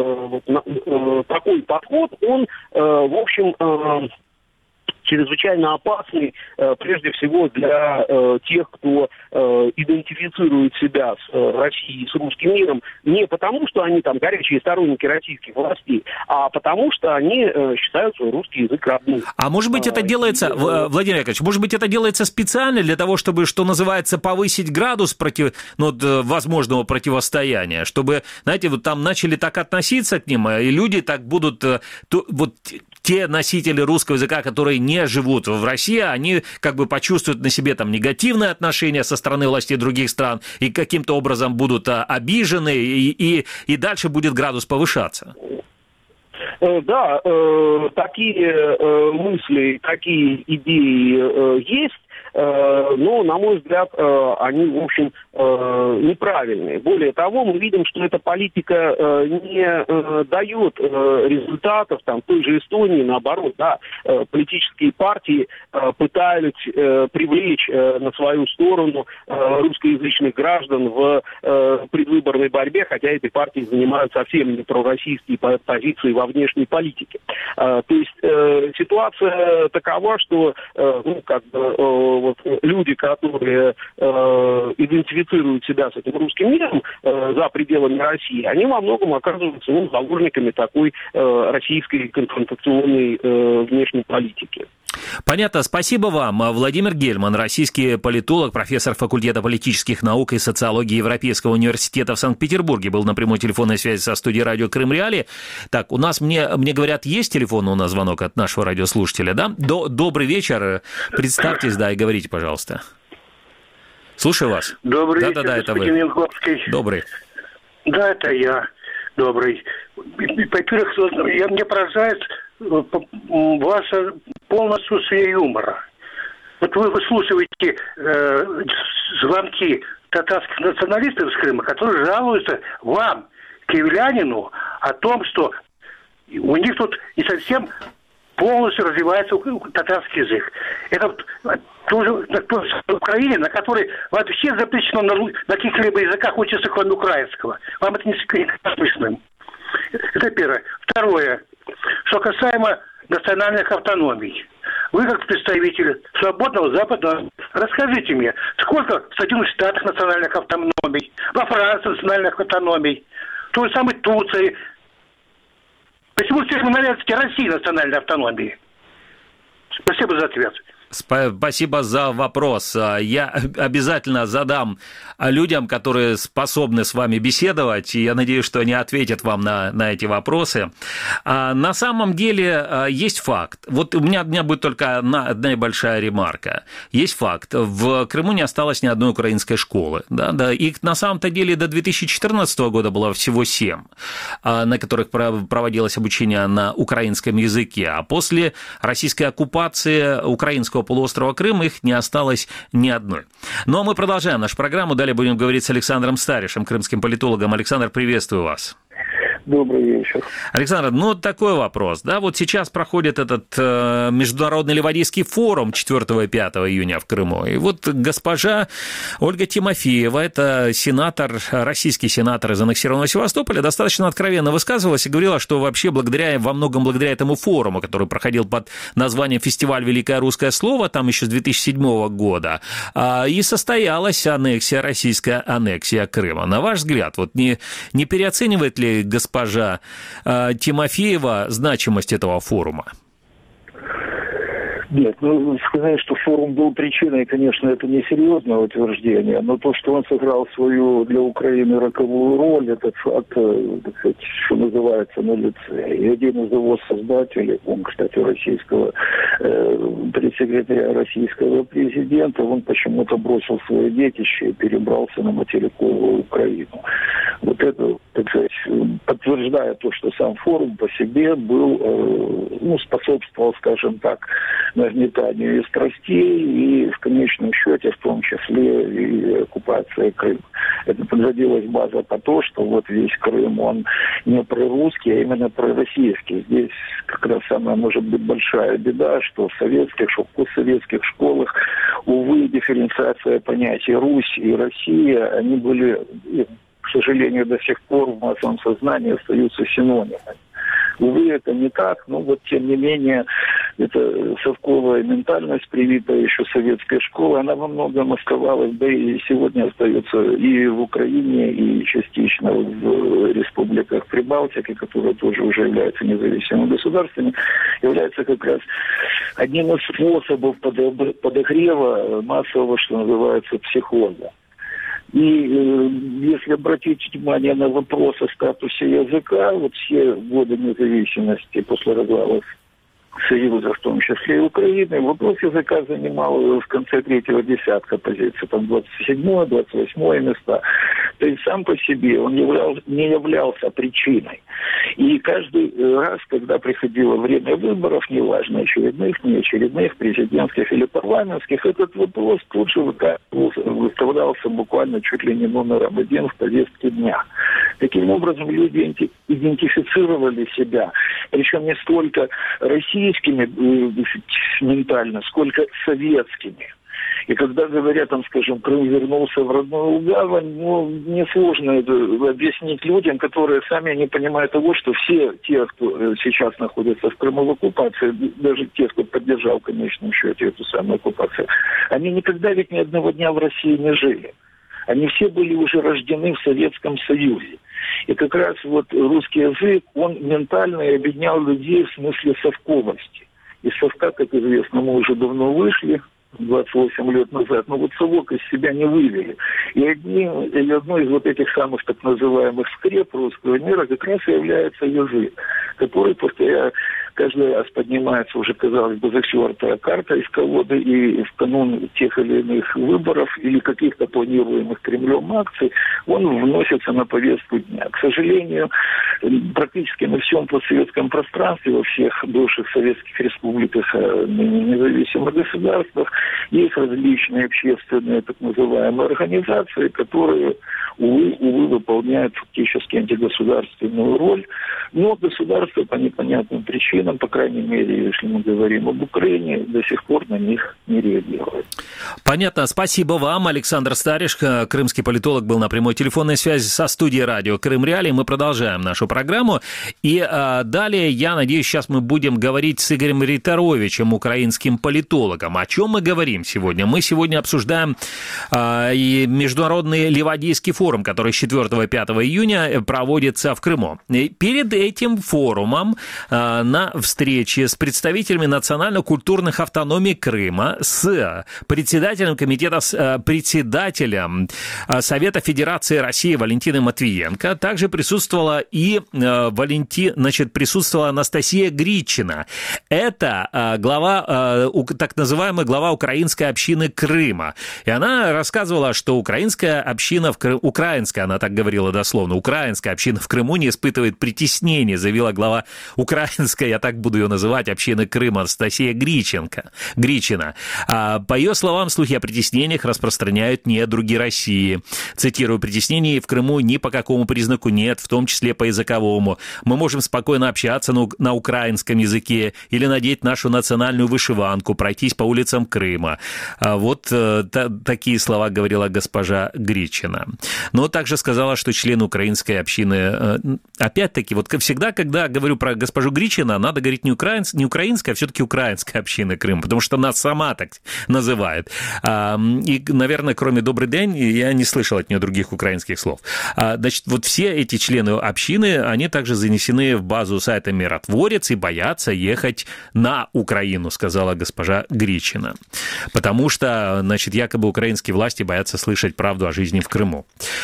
такой подход, он, в общем, чрезвычайно опасный, прежде всего для тех, кто идентифицирует себя с Россией, с русским миром, не потому, что они там горячие сторонники российских властей, а потому, что они считают свой русский язык родным. А может быть, это делается, Владимир Яковлевич, может быть, это делается специально для того, чтобы, что называется, повысить градус возможного противостояния, чтобы, знаете, вот там начали так относиться к ним, и люди так будут... Те носители русского языка, которые не живут в России, они как бы почувствуют на себе там негативное отношение со стороны властей других стран и каким-то образом будут обижены, и дальше будет градус повышаться. Да, такие мысли, такие идеи есть. Но, на мой взгляд, они, в общем, неправильные. Более того, мы видим, что эта политика не дает результатов, там, в той же Эстонии, наоборот, да, политические партии пытались привлечь на свою сторону русскоязычных граждан в предвыборной борьбе, хотя эти партии занимают совсем не пророссийские позиции во внешней политике. То есть ситуация такова, что, люди, которые идентифицируют себя с этим русским миром за пределами России, они во многом оказываются заложниками такой российской конфронтационной внешней политики. Понятно. Спасибо вам. Владимир Гельман, российский политолог, профессор факультета политических наук и социологии Европейского университета в Санкт-Петербурге, был на прямой телефонной связи со студией радио Крым Реалии. Так, у нас, мне говорят, есть телефон, у нас звонок от нашего радиослушателя, да? Добрый вечер. Представьтесь, да, и говорите, пожалуйста. Слушаю вас. Добрый вечер, да, это вы. Янковский. Добрый. Да, это я. Добрый. Во-первых, мне поражает ваше полное отсутствие юмора. Вот вы выслушиваете звонки татарских националистов из Крыма, которые жалуются вам, киевлянину, о том, что у них тут не совсем полностью развивается татарский язык. Это тоже в Украине, на которой вообще запрещено на каких-либо языках учиться, кроме украинского. Вам это не слышно. Это первое. Второе. Что касаемо национальных автономий. Вы, как представитель свободного западного Расскажите мне, сколько в Соединенных Штатах национальных автономий, во Франции национальных автономий, в той же самой Турции. Почему все вы навязываете России национальной автономии? Спасибо за ответ. Спасибо за вопрос. Я обязательно задам людям, которые способны с вами беседовать, и я надеюсь, что они ответят вам на эти вопросы. На самом деле есть факт. Вот у меня будет только одна небольшая ремарка. Есть факт. В Крыму не осталось ни одной украинской школы. Да, их на самом-то деле до 2014 года было всего 7, на которых проводилось обучение на украинском языке. А после российской оккупации украинского полуострова Крым их не осталось ни одной. Ну а мы продолжаем нашу программу. Далее будем говорить с Александром Старишем, крымским политологом. Александр, приветствую вас. Добрый вечер. Александр, ну такой вопрос. Да, вот сейчас проходит этот Международный Ливадийский форум 4 и 5 июня в Крыму. И вот госпожа Ольга Тимофеева, это сенатор, российский сенатор из аннексированного Севастополя, достаточно откровенно высказывалась и говорила, что вообще во многом благодаря этому форуму, который проходил под названием «Фестиваль Великое русское слово», там еще с 2007 года, и состоялась российская аннексия Крыма. На ваш взгляд, вот не переоценивает ли госпожа Тимофеева значимость этого форума? Нет, сказать, что форум был причиной, конечно, это несерьезное утверждение, но то, что он сыграл свою для Украины роковую роль, этот факт, так сказать, что называется, на лице. И один из его создателей, он, кстати, российского пресс-секретаря российского президента, он почему-то бросил свое детище и перебрался на материковую Украину. Вот это, так сказать, подтверждает то, что сам форум по себе был, способствовал, скажем так, нагнетанию и страстей, и в конечном счете, в том числе и оккупация Крыма. Это подводилась база по то, что вот весь Крым, он не прорусский, а именно пророссийский. Здесь как раз самая, может быть, большая беда, что в советских, в постсоветских школах, увы, дифференциация понятий Русь и Россия, они были, к сожалению, до сих пор в массовом сознании остаются синонимами. Увы, это не так, но вот тем не менее, эта совковая ментальность, привитая еще советской школой, она во многом оставалась, да и сегодня остается и в Украине, и частично в республиках Прибалтики, которые тоже уже являются независимыми государствами, является как раз одним из способов подогрева массового, что называется, психоза. И если обратить внимание на вопрос о статусе языка, вот все годы независимости после развала Союза, в том числе и Украины, вопрос языка занимал в конце третьего десятка позиций, там 27-е, 28-е места. То есть сам по себе он не являлся причиной. И каждый раз, когда приходило время выборов, неважно, очередных, неочередных, президентских или парламентских, этот вопрос тут же выставлялся буквально чуть ли не номером 1 в повестке дня. Таким образом, люди идентифицировали себя, причем не столько российскими ментально, сколько советскими. И когда говорят, скажем, Крым вернулся в родную гавань, несложно объяснить людям, которые сами не понимают того, что все те, кто сейчас находится в Крыму в оккупации, даже те, кто поддержал в конечном счете эту самую оккупацию, они никогда ведь ни одного дня в России не жили. Они все были уже рождены в Советском Союзе. И как раз вот русский язык, он ментально объединял людей в смысле совковости. Из совка, как известно, мы уже давно вышли, 28 лет назад, но вот совок из себя не вывели. И одно из вот этих самых так называемых скреп русского мира как раз и является язык, который, повторяю, каждый раз поднимается уже, казалось бы, затертая карта из колоды, и в канун тех или иных выборов или каких-то планируемых Кремлем акций он вносится на повестку дня. К сожалению, практически на всем постсоветском пространстве, во всех бывших советских республиках, независимых государствах, есть различные общественные, так называемые, организации, которые увы, выполняют фактически антигосударственную роль. Но государство по непонятным причинам, по крайней мере, если мы говорим об Украине, до сих пор на них не реагирует. Понятно. Спасибо вам. Александр Стариш, крымский политолог, был на прямой телефонной связи со студией радио Крым Реалии. Мы продолжаем нашу программу. И далее, я надеюсь, сейчас мы будем говорить с Игорем Рейтеровичем, украинским политологом. О чем мы говорим сегодня? Мы сегодня обсуждаем и Международный Ливадийский форум, который с 4 и 5 июня проводится в Крыму. И перед этим форумом на встрече с представителями национально-культурных автономий Крыма, с председателем комитета, председателем Совета Федерации России Валентиной Матвиенко, также присутствовала и присутствовала Анастасия Гритчина. Это глава, так называемая глава украинской общины Крыма. И она рассказывала, что украинская община в Крыму, украинская, она так говорила дословно, украинская община в Крыму не испытывает притеснения, заявила глава украинской, я так буду ее называть, общины Крыма Анастасия Гритчина. По ее словам, слухи о притеснениях распространяют недруги России. Цитирую: «Притеснений в Крыму ни по какому признаку нет, в том числе по языковому. Мы можем спокойно общаться на украинском языке или надеть нашу национальную вышиванку, пройтись по улицам Крыма». Вот такие слова говорила госпожа Гритчина. Но также сказала, что члены украинской общины, опять-таки, вот всегда, когда говорю про госпожу Гритчина, надо говорить не украинская, а все-таки украинская община Крыма, потому что она сама так называет. И, наверное, кроме «добрый день», я не слышал от нее других украинских слов. Значит, вот все эти члены общины, они также занесены в базу сайта «Миротворец» и боятся ехать на Украину, сказала госпожа Гритчина. Потому что, значит, якобы украинские власти боятся слышать правду о жизни в Крыму.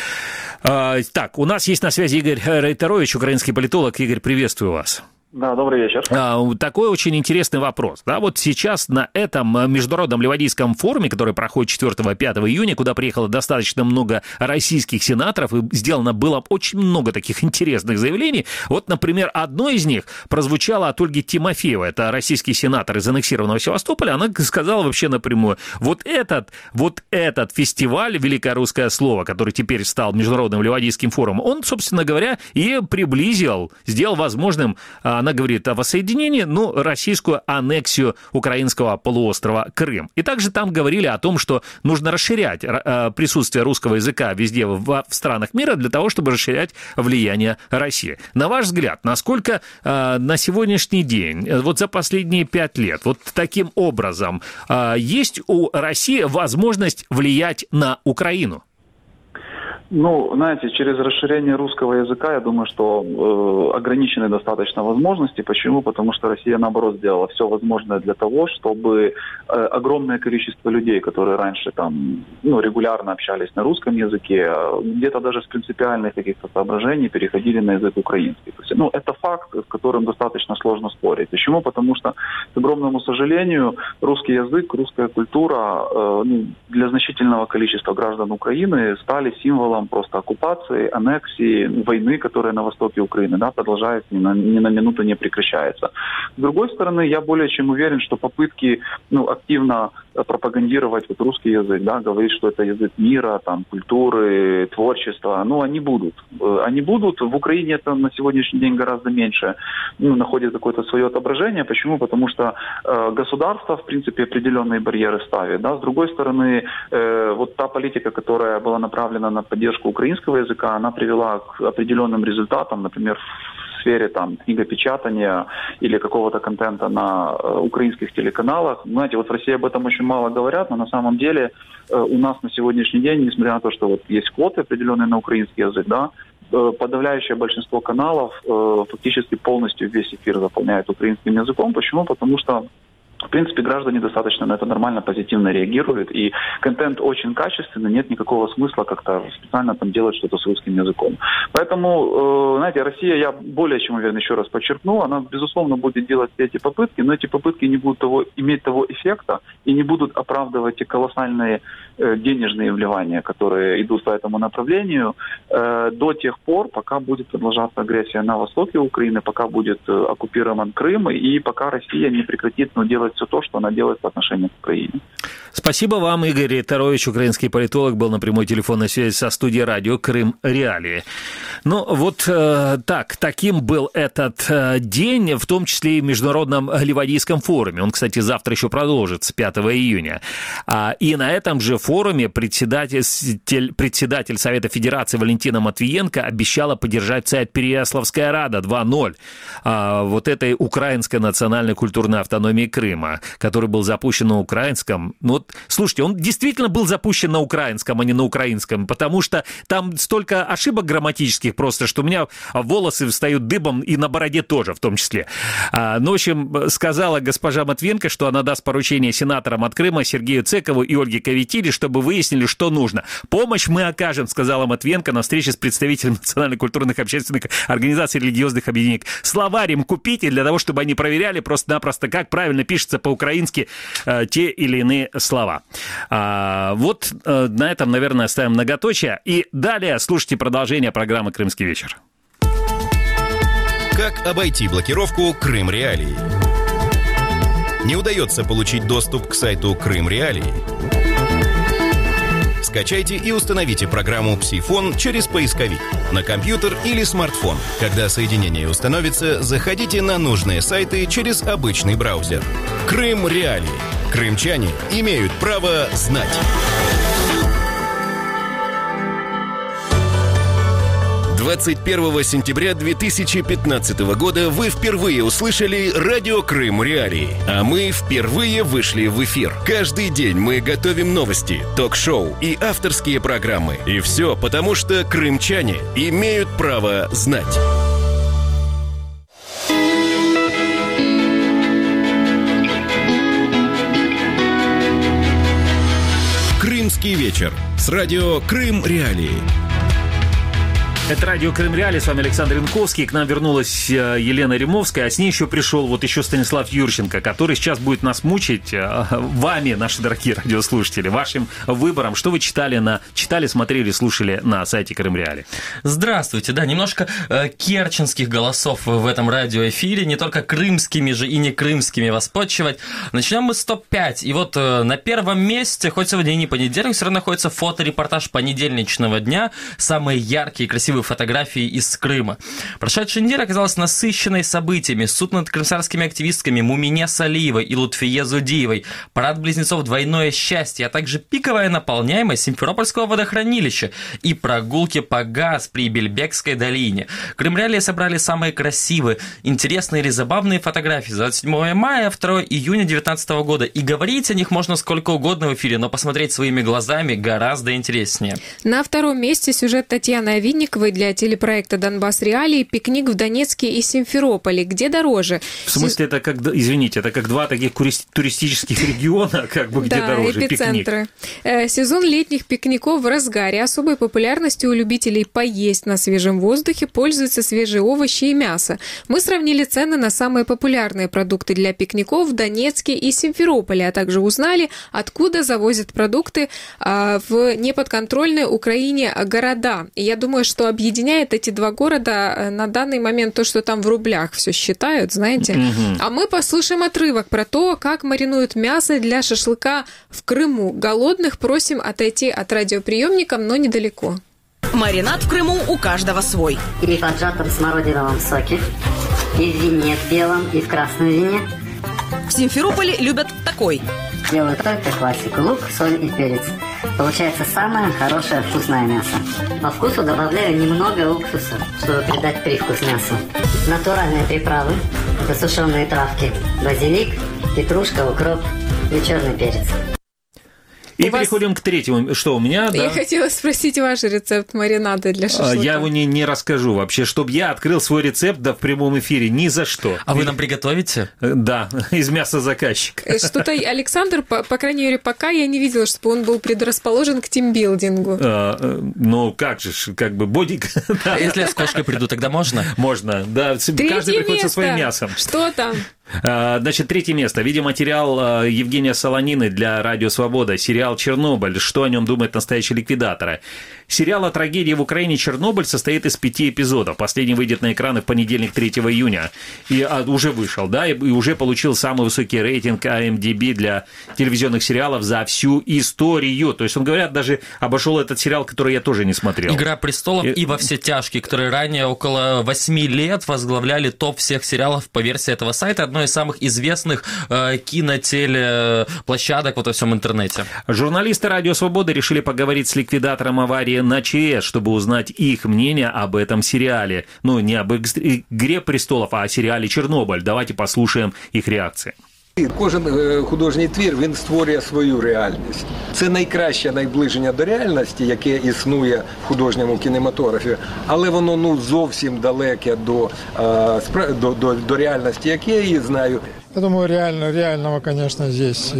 Так, у нас есть на связи Игорь Рейтерович, украинский политолог. Игорь, приветствую вас. Да, добрый вечер. Такой очень интересный вопрос. Да, вот сейчас на этом Международном Ливадийском форуме, который проходит 4 и 5 июня, куда приехало достаточно много российских сенаторов, и сделано было очень много таких интересных заявлений. Вот, например, одно из них прозвучало от Ольги Тимофеевой, это российский сенатор из аннексированного Севастополя. Она сказала вообще напрямую: вот этот фестиваль «Великое русское слово», который теперь стал Международным Ливадийским форумом, он, собственно говоря, и сделал возможным, она говорит о воссоединении, российскую аннексию украинского полуострова Крым. И также там говорили о том, что нужно расширять присутствие русского языка везде в странах мира для того, чтобы расширять влияние России. На ваш взгляд, насколько на сегодняшний день, вот за последние 5 лет, вот таким образом, есть у России возможность влиять на Украину? Знаете, через расширение русского языка, я думаю, что ограничены достаточно возможности. Почему? Потому что Россия, наоборот, сделала все возможное для того, чтобы огромное количество людей, которые раньше регулярно общались на русском языке, где-то даже с принципиальных каких-то соображений переходили на язык украинский. То есть, это факт, с которым достаточно сложно спорить. Почему? Потому что, к огромному сожалению, русский язык, русская культура для значительного количества граждан Украины стали символом просто оккупации, аннексии, войны, которая на востоке Украины, продолжается, ни на минуту не прекращается. С другой стороны, я более чем уверен, что попытки активно пропагандировать русский язык, говорить, что это язык мира, культуры, творчества, они будут. Они будут. В Украине это на сегодняшний день гораздо меньше находит какое-то свое отображение. Почему? Потому что государство, в принципе, определенные барьеры ставит. С другой стороны, вот та политика, которая была направлена на поддержку украинского языка, она привела к определенным результатам, например, в сфере книгопечатания или какого-то контента на украинских телеканалах. Знаете, в России об этом очень мало говорят, но на самом деле у нас на сегодняшний день, несмотря на то, что есть квоты определенные на украинский язык, подавляющее большинство каналов фактически полностью весь эфир заполняет украинским языком. Почему? Потому что в принципе, граждане достаточно на это нормально, позитивно реагируют, и контент очень качественный, нет никакого смысла как-то специально делать что-то с русским языком. Поэтому, знаете, Россия, я более чем уверен, еще раз подчеркну, она, безусловно, будет делать все эти попытки, но эти попытки не будут иметь того эффекта и не будут оправдывать те колоссальные денежные вливания, которые идут по этому направлению, до тех пор, пока будет продолжаться агрессия на востоке Украины, пока будет оккупирован Крым, и пока Россия не прекратит делать делать все то, что она делает по отношению к Украине. Спасибо вам, Игорь Тарович, украинский политолог, был на прямой телефонной связи со студией радио «Крым Реалии». Ну, вот таким был этот день, в том числе и в Международном Ливадийском форуме. Он, кстати, завтра еще продолжится, 5 июня. И на этом же форуме председатель Совета Федерации Валентина Матвиенко обещала поддержать сайт «Переяславская Рада» 2.0 вот этой украинской национальной культурной автономии Крыма, который был запущен на украинском. Ну, вот, слушайте, он действительно был запущен на украинском, а не на украинском, потому что там столько ошибок грамматических просто, что у меня волосы встают дыбом и на бороде тоже в том числе. Ну, в общем, сказала госпожа Матвиенко, что она даст поручение сенаторам от Крыма Сергею Цекову и Ольге Кавитиле, чтобы выяснили, что нужно. Помощь мы окажем, сказала Матвиенко на встрече с представителями национальных культурных общественных организаций религиозных объединений. Словарь им купите для того, чтобы они проверяли просто-напросто, как правильно пишется по-украински те или иные слова. Вот на этом, наверное, ставим многоточие. И далее слушайте продолжение программы «Крымский вечер». Как обойти блокировку «Крым Реалии»? Не удается получить доступ к сайту «Крым Реалии»? Скачайте и установите программу «Псифон» через поисковик на компьютер или смартфон. Когда соединение установится, заходите на нужные сайты через обычный браузер. «Крым Реалии». Крымчане имеют право знать. 21 сентября 2015 года вы впервые услышали радио «Крым Реалии», а мы впервые вышли в эфир. Каждый день мы готовим новости, ток-шоу и авторские программы. И все потому, что крымчане имеют право знать. Крымский вечер с радио «Крым Реалии». Это радио «Крым Реалии», с вами Александр Янковский. К нам вернулась Елена Римовская, а с ней еще пришел вот еще Станислав Юрченко, который сейчас будет нас мучить вами, наши дорогие радиослушатели, вашим выбором. Что вы читали, смотрели, слушали на сайте «Крым Реалии»? Здравствуйте. Да, немножко керченских голосов в этом радиоэфире, не только крымскими же и не крымскими вас подчивать. Начнем мы с топ-5. И вот на первом месте, хоть сегодня и не понедельник, все равно находится фоторепортаж понедельничного дня. Самые яркие и красивые фотографии из Крыма. Прошедшая неделя оказалась насыщенной событиями. Суд над крымсарскими активистками Мумине Салиевой и Лутфие Зудиевой, парад близнецов «Двойное счастье», а также пиковая наполняемость Симферопольского водохранилища и прогулки по ГАЗ при Бельбекской долине. Крым Реалии собрали самые красивые, интересные или забавные фотографии за 27 мая, 2 июня 2019 года. И говорить о них можно сколько угодно в эфире, но посмотреть своими глазами гораздо интереснее. На втором месте сюжет Татьяны Овинниковой для телепроекта «Донбасс Реалии» «Пикник в Донецке и Симферополе». Где дороже? В смысле, это как, извините, это как два таких туристических региона, как бы, где дороже? Эпицентры. Пикник. Сезон летних пикников в разгаре. Особой популярностью у любителей поесть на свежем воздухе пользуются свежие овощи и мясо. Мы сравнили цены на самые популярные продукты для пикников в Донецке и Симферополе, а также узнали, откуда завозят продукты в неподконтрольной Украине города. И я думаю, что объединяет эти два города на данный момент то, что там в рублях все считают, знаете. А мы послушаем отрывок про то, как маринуют мясо для шашлыка в Крыму. Голодных просим отойти от радиоприемника, но недалеко. Маринад в Крыму у каждого свой. И в отжатом смородиновом соке, и в вине в белом, и в красном вине. В Симферополе любят такой. Делаю только классику: лук, соль и перец. Получается самое хорошее вкусное мясо. По вкусу добавляю немного уксуса, чтобы придать привкус мясу. Натуральные приправы – это сушеные травки, базилик, петрушка, укроп и черный перец. И переходим к третьему. Что у меня? Я хотела спросить ваш рецепт маринада для шашлыка. Я его не расскажу вообще, чтобы я открыл свой рецепт в прямом эфире. Ни за что. А вы нам приготовите? Да, из мяса заказчика. Что-то Александр, по крайней мере, пока я не видела, чтобы он был предрасположен к тимбилдингу. Ну, как же, как бы бодик. Если я с кошкой приду, тогда можно? Можно, да. Каждый приходит со своим мясом. Что там? Значит, третье место. Видеоматериал Евгения Солонины для Радио Свобода. Сериал «Чернобыль». Что о нем думают настоящие ликвидаторы? Сериал о трагедии в Украине «Чернобыль» состоит из 5 эпизодов. Последний выйдет на экраны в понедельник, 3 июня. И уже вышел, да, и уже получил самый высокий рейтинг IMDb для телевизионных сериалов за всю историю. То есть, он, говорят, даже обошел этот сериал, который я тоже не смотрел. «Игра престолов» и «Во все тяжкие», которые ранее около 8 лет возглавляли топ всех сериалов по версии этого сайта. Одно из самых известных кинотелеплощадок во всем интернете. Журналисты «Радио Свобода» решили поговорить с ликвидатором аварии на ЧАЭС, чтобы узнать их мнение об этом сериале. Ну, не об «Игре престолов», а о сериале «Чернобыль». Давайте послушаем их реакции. Кожен художній твір, він створює свою реальність. Це найкраще наближення до реальності, яке існує в художньому кінематографі, але воно зовсім далеке до реальності, як я її знаю. Я думаю, реального, конечно, здесь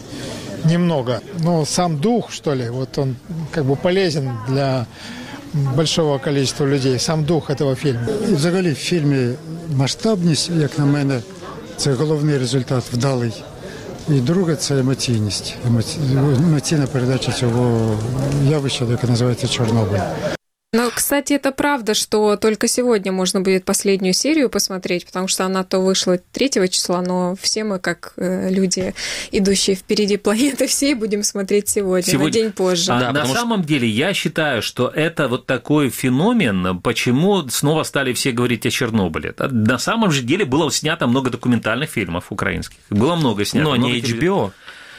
немного. Но сам дух, что ли, вот он как бы полезен для большого количества людей, сам дух этого фильма. І взагалі в фільмі масштабність, як на мене, це головний результат, вдалий. І друге – це емоційність, емоційна передача цього явища, яке називається «Чорнобиль». Но, кстати, это правда, что только сегодня можно будет последнюю серию посмотреть, потому что она то вышла 3 числа, но все мы, как люди, идущие впереди планеты всей, будем смотреть сегодня, на день позже. Да, на самом деле, я считаю, что это вот такой феномен, почему снова стали все говорить о Чернобыле. На самом же деле было снято много документальных фильмов украинских, было много снято. Но не HBO.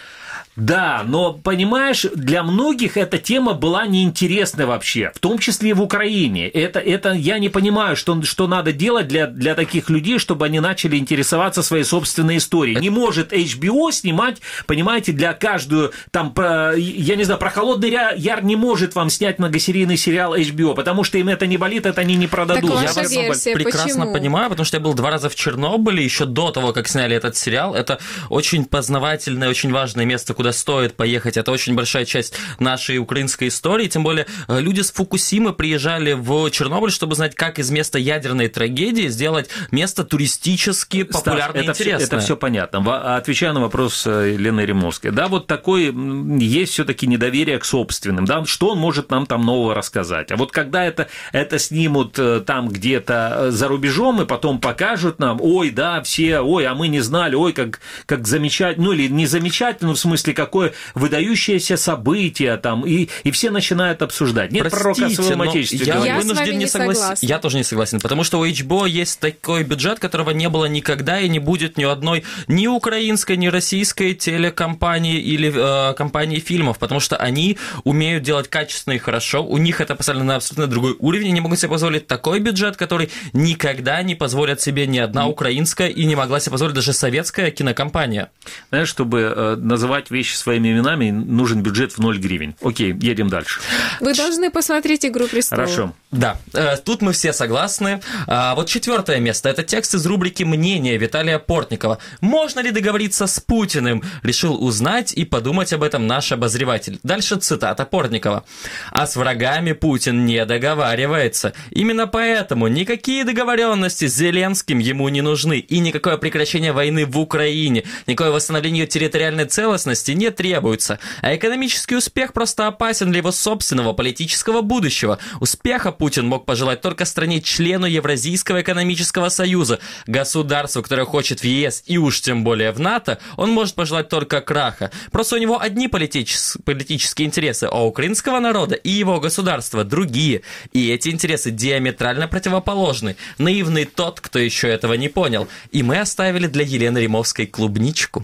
Да, но, понимаешь, для многих эта тема была неинтересна вообще, в том числе и в Украине. Это я не понимаю, что надо делать для таких людей, чтобы они начали интересоваться своей собственной историей. Не может HBO снимать, понимаете, для каждую, там, я не знаю, про «Холодный Яр» не может вам снять многосерийный сериал HBO, потому что им это не болит, это они не продадут. Так ваша версия, прекрасно понимаю, потому что я был 2 раза в Чернобыле, еще до того, как сняли этот сериал. Это очень познавательное, очень важное место, куда стоит поехать. Это очень большая часть нашей украинской истории. Тем более, люди с Фукусимы приезжали в Чернобыль, чтобы знать, как из места ядерной трагедии сделать место туристически популярное и интересное. Это все понятно. Отвечаю на вопрос Елены Римовской. Да, вот такое есть все-таки недоверие к собственным. Да, что он может нам там нового рассказать? А вот когда это снимут там где-то за рубежом и потом покажут нам, ой, да, все, ой, а мы не знали, ой, как замечательно, ну или не замечательно, в смысле, какое выдающееся событие там, и все начинают обсуждать. Нет пророка в своем отечестве. Я вынужден не согласен. Я тоже не согласен, потому что у HBO есть такой бюджет, которого не было никогда и не будет ни одной ни украинской, ни российской телекомпании или компании фильмов, потому что они умеют делать качественно и хорошо, у них это поставлено на абсолютно другой уровень, они могут себе позволить такой бюджет, который никогда не позволят себе ни одна украинская и не могла себе позволить даже советская кинокомпания. Знаешь, чтобы называть вещи своими именами, нужен бюджет в 0 гривен. Окей, едем дальше. Вы должны посмотреть «Игру престолов». Хорошо. Да, тут мы все согласны. Вот 4 место. Это текст из рубрики «Мнение» Виталия Портникова. Можно ли договориться с Путиным? Решил узнать и подумать об этом наш обозреватель. Дальше цитата Портникова. А с врагами Путин не договаривается. Именно поэтому никакие договоренности с Зеленским ему не нужны. И никакое прекращение войны в Украине, никакое восстановление территориальной целостности не требуется. А экономический успех просто опасен для его собственного политического будущего. Успеха Путин мог пожелать только стране-члену Евразийского экономического союза. Государству, которое хочет в ЕС и уж тем более в НАТО, он может пожелать только краха. Просто у него одни политические интересы, а у украинского народа и его государства другие. И эти интересы диаметрально противоположны. Наивный тот, кто еще этого не понял. И мы оставили для Елены Римовской клубничку.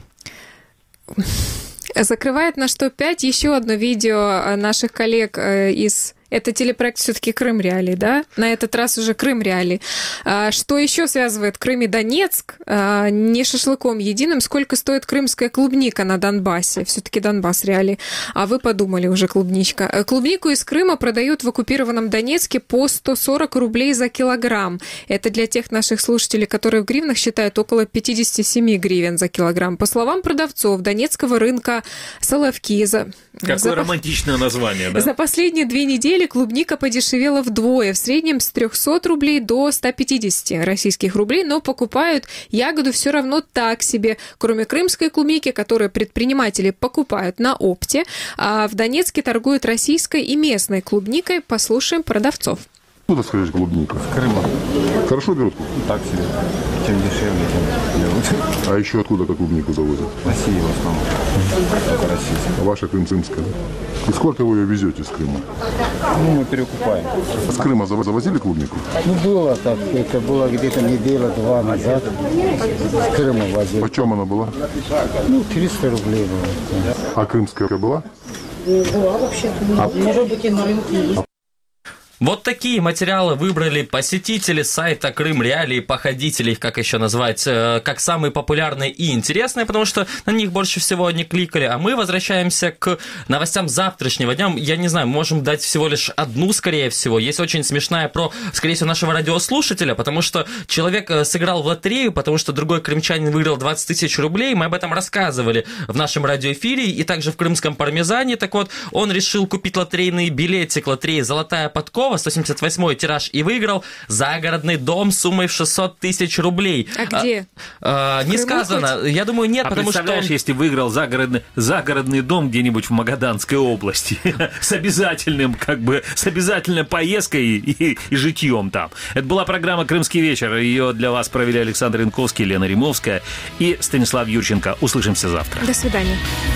Закрывает наш топ-5 еще одно видео наших коллег из... Это телепроект все-таки Крым Реалии, да? На этот раз уже Крым Реалии. Что еще связывает Крым и Донецк? Не шашлыком единым. Сколько стоит крымская клубника на Донбассе? Все-таки Донбасс Реалии. А вы подумали уже, клубничка. Клубнику из Крыма продают в оккупированном Донецке по 140 рублей за килограмм. Это для тех наших слушателей, которые в гривнах считают около 57 гривен за килограмм. По словам продавцов донецкого рынка Соловки... Какое романтичное название, да? За последние 2 недели апреле клубника подешевела вдвое, в среднем с 300 рублей до 150 российских рублей, но покупают ягоду все равно так себе. Кроме крымской клубники, которую предприниматели покупают на опте, а в Донецке торгуют российской и местной клубникой. Послушаем продавцов. Откуда, скажите, клубника? С Крыма. Хорошо берут? Так себе. Чем дешевле, тем берут. А еще откуда клубнику завозят? Россия в основном. Только российская. А ваша крымская? И сколько вы ее везете с Крыма? Ну, мы перекупаем. С Крыма завозили клубнику? Ну, было так. Это было где-то неделя-два назад. С Крыма возили. Почем она была? Ну, 300 рублей было. А крымская была? Была вообще-то. Может быть, и на рынке. Вот такие материалы выбрали посетители сайта Крым Реалии, походители, их как еще назвать, как самые популярные и интересные, потому что на них больше всего они кликали. А мы возвращаемся к новостям завтрашнего дня. Я не знаю, можем дать всего лишь одну, скорее всего. Есть очень смешная про, скорее всего, нашего радиослушателя, потому что человек сыграл в лотерею, потому что другой крымчанин выиграл 20 тысяч рублей. Мы об этом рассказывали в нашем радиоэфире и также в крымском пармезане. Так вот, он решил купить лотерейный билетик лотереи «Золотая подкова», 178-й тираж, и выиграл загородный дом суммой в 600 тысяч рублей. А где? Не сказано. Хоть? Я думаю, нет, потому что... представляешь, если выиграл загородный дом где-нибудь в Магаданской области с обязательной поездкой и житьем там. Это была программа «Крымский вечер». Ее для вас провели Александр Янковский, Лена Римовская и Станислав Юрченко. Услышимся завтра. До свидания.